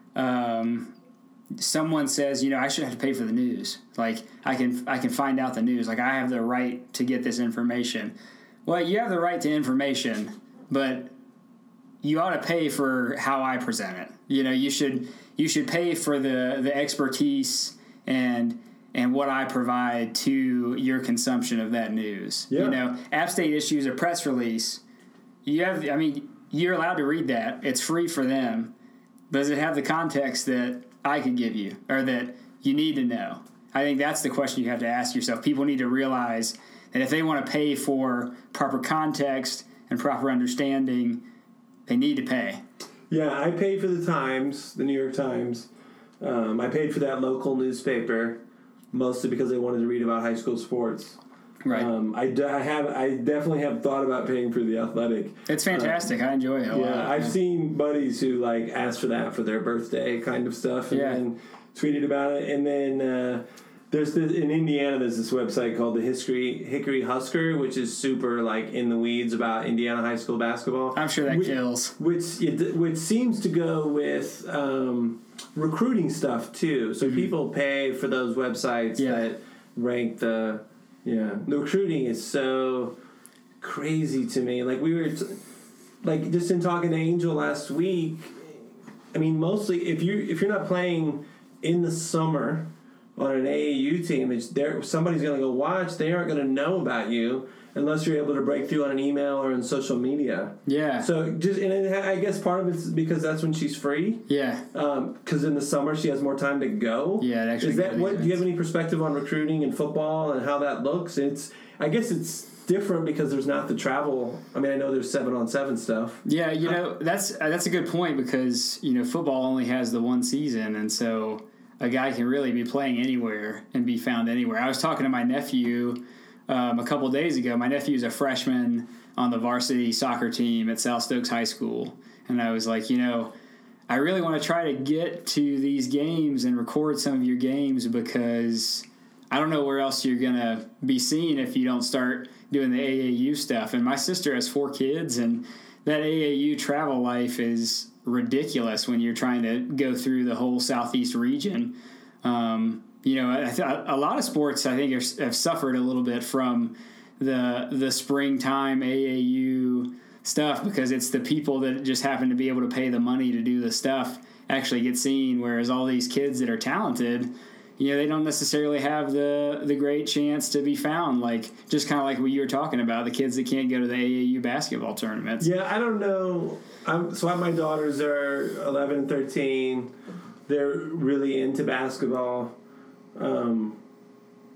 um, someone says, you know, I shouldn't have to pay for the news. Like, I can, I can find out the news. Like, I have the right to get this information. Well, you have the right to information, but you ought to pay for how I present it. You know, you should you should pay for the, the expertise and and what I provide to your consumption of that news. Yeah. You know, App State issues a press release. You have, I mean, you're allowed to read that. It's free for them. Does it have the context that I could give you or that you need to know? I think that's the question you have to ask yourself. People need to realize that if they want to pay for proper context and proper understanding, they need to pay. Yeah, I paid for the Times, the New York Times. Um, I paid for that local newspaper, mostly because I wanted to read about high school sports. Right. Um, I, d- I have I definitely have thought about paying for The Athletic. It's fantastic. Uh, I enjoy it a yeah, lot. I've yeah. seen buddies who like ask for that for their birthday kind of stuff, and yeah. then tweeted about it, and then. Uh, There's this, in Indiana, there's this website called the Hickory, Hickory Husker, which is super like in the weeds about Indiana high school basketball. I'm sure that which, kills. Which which seems to go with um, recruiting stuff too. So mm-hmm. people pay for those websites yeah. that rank the yeah. The recruiting is so crazy to me. Like we were, t- like just in talking to Angel last week. I mean, mostly if you if you're not playing in the summer on an A A U team, it's there. Somebody's going to go watch. They aren't going to know about you unless you're able to break through on an email or in social media. Yeah. So just, and I guess part of it's because that's when she's free. Yeah. Because um, in the summer she has more time to go. Yeah. It actually is that what? Do you have any perspective on recruiting in football and how that looks? It's. I guess it's different because there's not the travel. I mean, I know there's seven on seven stuff. Yeah. You know, that's that's a good point because you know football only has the one season, and so a guy can really be playing anywhere and be found anywhere. I was talking to my nephew um, a couple days ago. My nephew's a freshman on the varsity soccer team at South Stokes High School. And I was like, you know, I really want to try to get to these games and record some of your games because I don't know where else you're going to be seen if you don't start doing the A A U stuff. And my sister has four kids, and that A A U travel life is ridiculous when you're trying to go through the whole Southeast region. Um, you know, I th- a lot of sports I think are, have suffered a little bit from the the springtime A A U stuff because it's the people that just happen to be able to pay the money to do the stuff actually get seen, whereas all these kids that are talented, you know, they don't necessarily have the the great chance to be found, like just kind of like what you were talking about, the kids that can't go to the A A U basketball tournaments. Yeah, I don't know. I'm, so my daughters are eleven and thirteen. They're really into basketball. Um,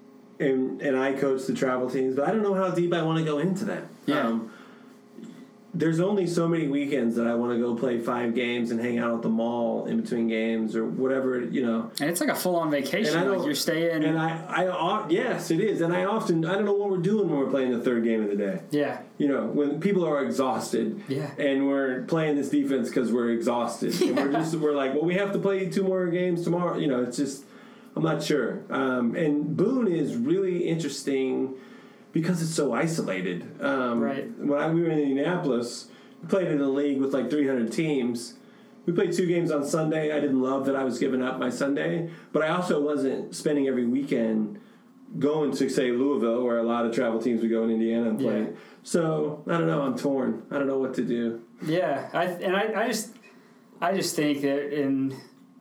and and I coach the travel teams, but I don't know how deep I want to go into that. Yeah. Um, there's only so many weekends that I want to go play five games and hang out at the mall in between games or whatever, you know. And it's like a full-on vacation. And I Like you're staying. And I, I, yes, it is. And I often, I don't know what we're doing when we're playing the third game of the day. Yeah. You know, when people are exhausted. Yeah. And we're playing this defense because we're exhausted. Yeah. And we're just, we're like, well, we have to play two more games tomorrow. You know, it's just, I'm not sure. Um, and Boone is really interesting because it's so isolated. Um, right. When I, we were in Indianapolis, we played in a league with like three hundred teams. We played two games on Sunday. I didn't love that I was giving up my Sunday, but I also wasn't spending every weekend going to, say, Louisville, where a lot of travel teams would go in Indiana and play. Yeah. So, I don't know. I'm torn. I don't know what to do. Yeah. I And I, I just I just think that in...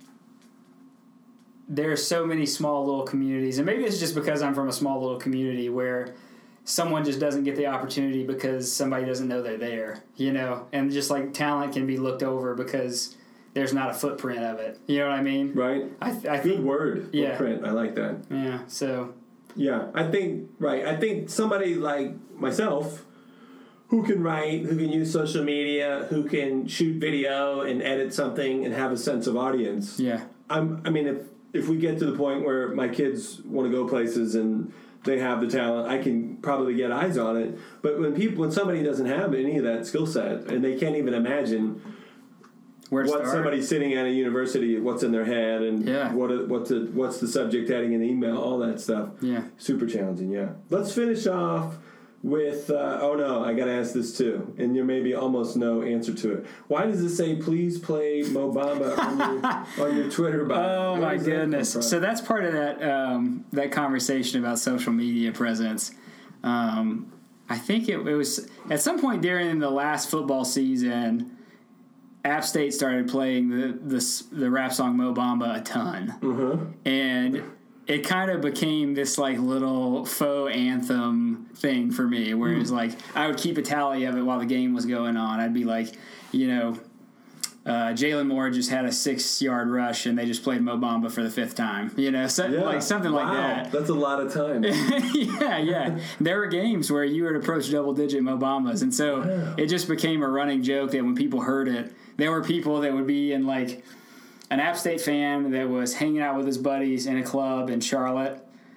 there are so many small little communities, and maybe it's just because I'm from a small little community where someone just doesn't get the opportunity because somebody doesn't know they're there, you know, and just like talent can be looked over because there's not a footprint of it. You know what I mean? Right. I, I Good think, word. Yeah. Footprint. I like that. Yeah. So. Yeah, I think right. I think somebody like myself, who can write, who can use social media, who can shoot video and edit something and have a sense of audience. Yeah. I'm. I mean, if if we get to the point where my kids want to go places and they have the talent, I can probably get eyes on it. But when people, when somebody doesn't have any of that skill set and they can't even imagine Where to what start? somebody sitting at a university, what's in their head, and Yeah. what what's the what's the subject heading in the email, all that stuff. Yeah. Super challenging. Yeah. Let's finish off with. Uh, oh no, I got to ask this too, and there may be almost no answer to it. Why does it say "Please play Mo Bamba" on your, on your Twitter bio? Oh Where my does that come goodness! from? So that's part of that um, that conversation about social media presence. Um, I think it, it was at some point during the last football season. App State started playing the the, the rap song Mo Bamba a ton, Mm-hmm. and it kind of became this like little faux anthem thing for me, where it was like I would keep a tally of it while the game was going on. I'd be like, you know, uh, Jalen Moore just had a six-yard rush, and they just played Mo Bamba for the fifth time. You know, so, Yeah. like something Wow. like that. That's a lot of time. yeah, yeah. There were games where you would approach double-digit Mo Bambas, and so Wow. it just became a running joke that when people heard it, there were people that would be in like an App State fan that was hanging out with his buddies in a club in Charlotte.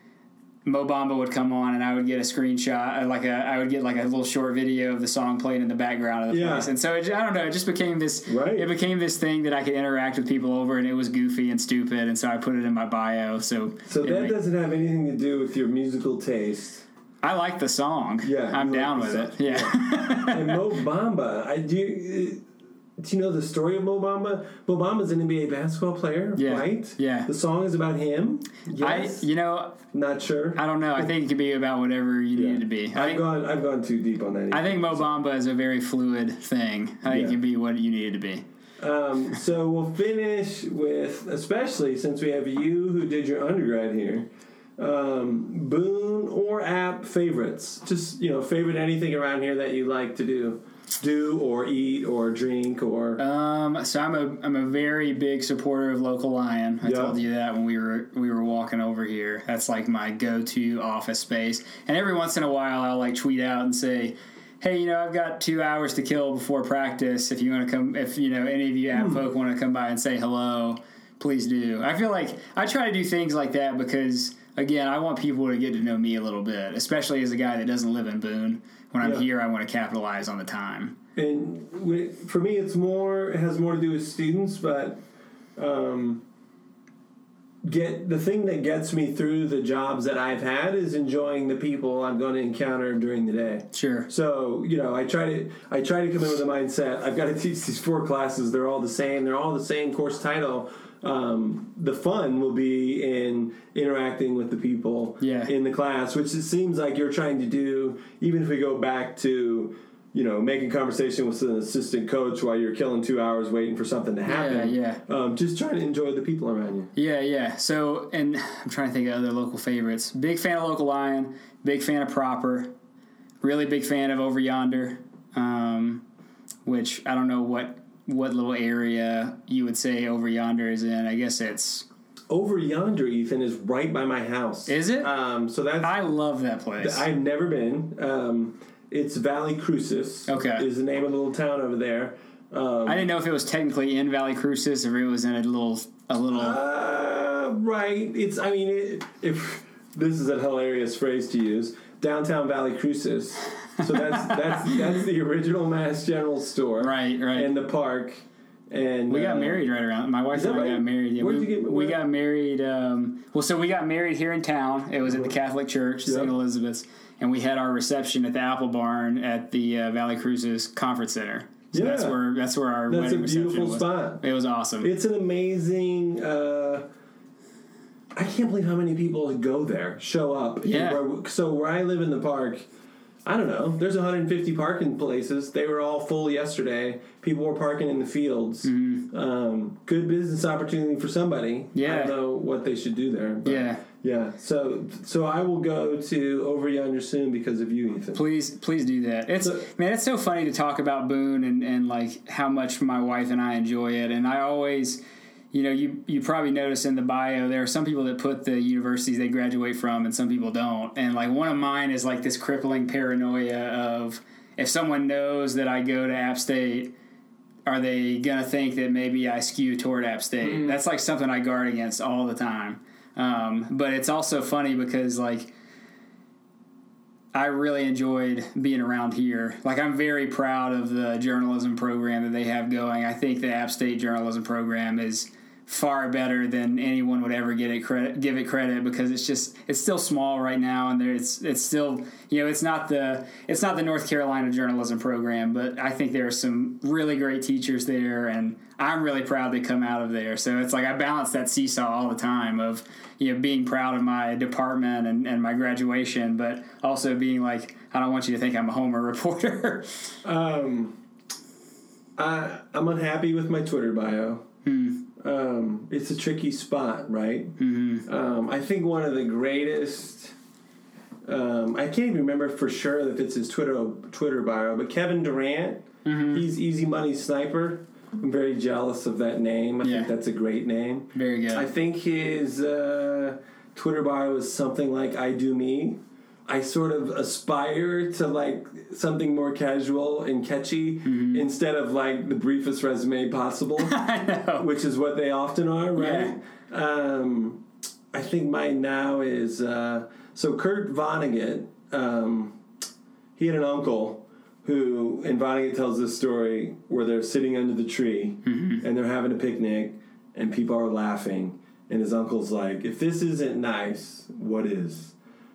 Mo Bamba would come on, and I would get a screenshot, like a, I would get like a little short video of the song playing in the background of the Yeah. place. And so it, I don't know, it just became this. Right. It became this thing that I could interact with people over, and it was goofy and stupid, and so I put it in my bio. So So it that ma- doesn't have anything to do with your musical taste. I like the song. Yeah, I'm you like down the with song. it. Yeah. And Mo Bamba, I do. Do you know the story of Mo Bamba? Mo Bamba's an N B A basketball player, Yeah. right? Yeah. The song is about him. Yes. I, you know, Not sure. I don't know. I think it could be about whatever you need it to be. I I've think, gone. I've gone too deep on that. I think Mo Bamba is a very fluid thing. I think Yeah. it can be what you need it to be. Um, so we'll finish with, especially since we have you who did your undergrad here, um, Boone or App favorites. Just you know, favorite anything around here that you like to do, do or eat or drink or. Um, so I'm a I'm a very big supporter of Local Lion. I Yeah. told you that when we were we were walking over here. That's like my go-to office space. And every once in a while, I'll like tweet out and say, "Hey, you know, I've got two hours to kill before practice. If you want to come, if you know any of you app folk want to come by and say hello, please do." I feel like I try to do things like that because, again, I want people to get to know me a little bit, especially as a guy that doesn't live in Boone. When I'm Yeah. here, I want to capitalize on the time. And we, for me, it's more. It has more to do with students, but um, get the thing that gets me through the jobs that I've had is enjoying the people I'm going to encounter during the day. Sure. So you know, I try to I try to come in with a mindset. I've got to teach these four classes. They're all the same. They're all the same course title. Um, the fun will be in interacting with the people Yeah. in the class, which it seems like you're trying to do. Even if we go back to, you know, making conversation with an assistant coach while you're killing two hours waiting for something to happen. Yeah, Um, just trying to enjoy the people around you. Yeah, yeah. So, and I'm trying to think of other local favorites. Big fan of Local Lion. Big fan of Proper. Really big fan of Over Yonder, um, which I don't know what what little area you would say Over Yonder is in. I guess it's... Over Yonder, Ethan, is right by my house. Is it? Um, so that's I love that place. I've never been. Um, It's Valley Crucis. Okay. Is the name of the little town over there. Um, I didn't know if it was technically in Valley Crucis or it was in a little a little. Uh, right. It's. I mean, it, if this is a hilarious phrase to use, downtown Valley Crucis. So that's that's that's the original Mass General store. Right. Right. And the park. And we got uh, married right around. My wife and I right? got married. Yeah, Where'd we, you get- we where- got married. Um, well, so we got married here in town. It was at the Catholic Church, Yep. Saint Elizabeth's, and we had our reception at the Apple Barn at the uh, Valley Crucis Conference Center. So Yeah. that's where that's where our That's wedding a reception beautiful was. spot. It was awesome. It's an amazing. Uh, I can't believe how many people go there, show up. Yeah. Where, so where I live in the park, I don't know. There's one hundred fifty parking places. They were all full yesterday. People were parking in the fields. Mm-hmm. Um, good business opportunity for somebody. Yeah. I don't know what they should do there. But Yeah. Yeah. So so I will go to Over Yonder soon because of you, Ethan. Please, please do that. It's So- man, it's so funny to talk about Boone and, and like how much my wife and I enjoy it. And I always, you know, you you probably notice in the bio there are some people that put the universities they graduate from, and some people don't. And like one of mine is like this crippling paranoia of if someone knows that I go to App State, are they gonna think that maybe I skew toward App State? Mm-hmm. That's like something I guard against all the time. Um, but it's also funny because like I really enjoyed being around here. Like I'm very proud of the journalism program that they have going. I think the App State journalism program is far better than anyone would ever get it credit, give it credit because it's just it's still small right now, and there it's it's still you know it's not the it's not the North Carolina journalism program, but I think there are some really great teachers there, and I'm really proud they come out of there. So it's like I balance that seesaw all the time of you know being proud of my department and, and my graduation, but also being like I don't want you to think I'm a Homer reporter. Um, I I'm unhappy with my Twitter bio. Hmm. Um, it's a tricky spot, right? Mm-hmm. Um, I think one of the greatest. Um, I can't even remember for sure if it's his Twitter Twitter bio, but Kevin Durant, Mm-hmm. he's Easy Money Sniper. I'm very jealous of that name. I Yeah. think that's a great name. Very good. I think his uh, Twitter bio is something like "I do me." I sort of aspire to like something more casual and catchy Mm-hmm. instead of like the briefest resume possible, I know. which is what they often are, right? Um, I think mine now is uh, so Kurt Vonnegut. Um, he had an uncle who, and Vonnegut tells this story where they're sitting under the tree Mm-hmm. and they're having a picnic and people are laughing, and his uncle's like, "If this isn't nice, what is?"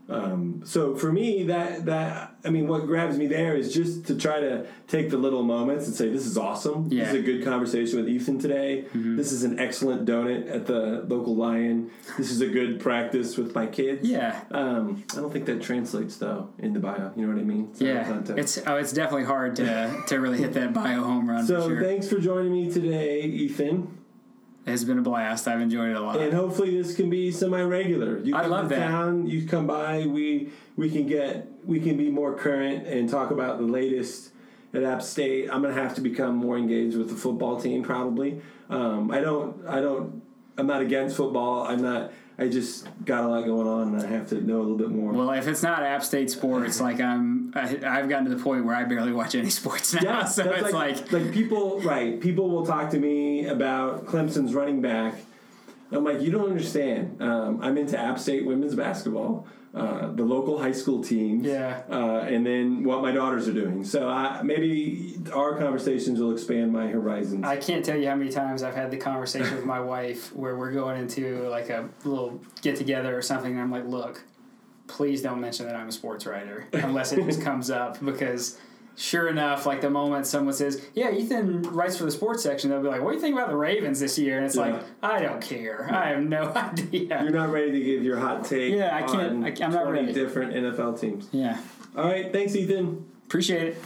Um, so for me, that that I mean, what grabs me there is just to try to take the little moments and say, "This is awesome. Yeah. This is a good conversation with Ethan today. Mm-hmm. This is an excellent donut at the local Lion. This is a good practice with my kids." Yeah. Um, I don't think that translates though in the bio. You know what I mean? It's not Yeah, context. it's oh, it's definitely hard to to really hit that bio home run. So for sure. thanks for joining me today, Ethan. It's been a blast. I've enjoyed it a lot. And hopefully this can be semi-regular. You I come love to that. town, you come by, we we can get we can be more current and talk about the latest at App State. I'm gonna have to become more engaged with the football team probably. Um, I don't I don't I'm not against football. I'm not. I just got a lot going on, and I have to know a little bit more. Well, if it's not App State sports, like I'm, I, I've gotten to the point where I barely watch any sports now. Yeah, so that's it's like, like, like people, right? People will talk to me about Clemson's running back. I'm like, you don't understand. Um, I'm into App State women's basketball, uh, the local high school teams, Yeah. uh, and then what my daughters are doing. So I, maybe our conversations will expand my horizons. I can't tell you how many times I've had the conversation with my wife where we're going into like a little get together or something, and I'm like, look, please don't mention that I'm a sports writer unless it just comes up, because sure enough, like the moment someone says, yeah, Ethan writes for the sports section, they'll be like, what do you think about the Ravens this year? And it's Yeah. like, I don't care. I have no idea. You're not ready to give your hot take. Yeah, I can't- on I- I'm not twenty ready. different N F L teams. Yeah. All right, thanks, Ethan. Appreciate it.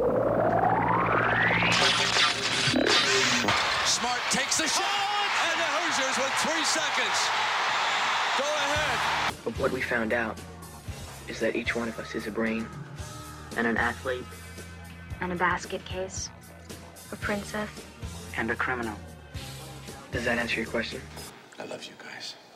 Smart takes the shot, and the Hoosiers with three seconds. Go ahead. But what we found out is that each one of us is a brain and an athlete And a basket case. A princess. and a criminal. Does that answer your question? I love you guys.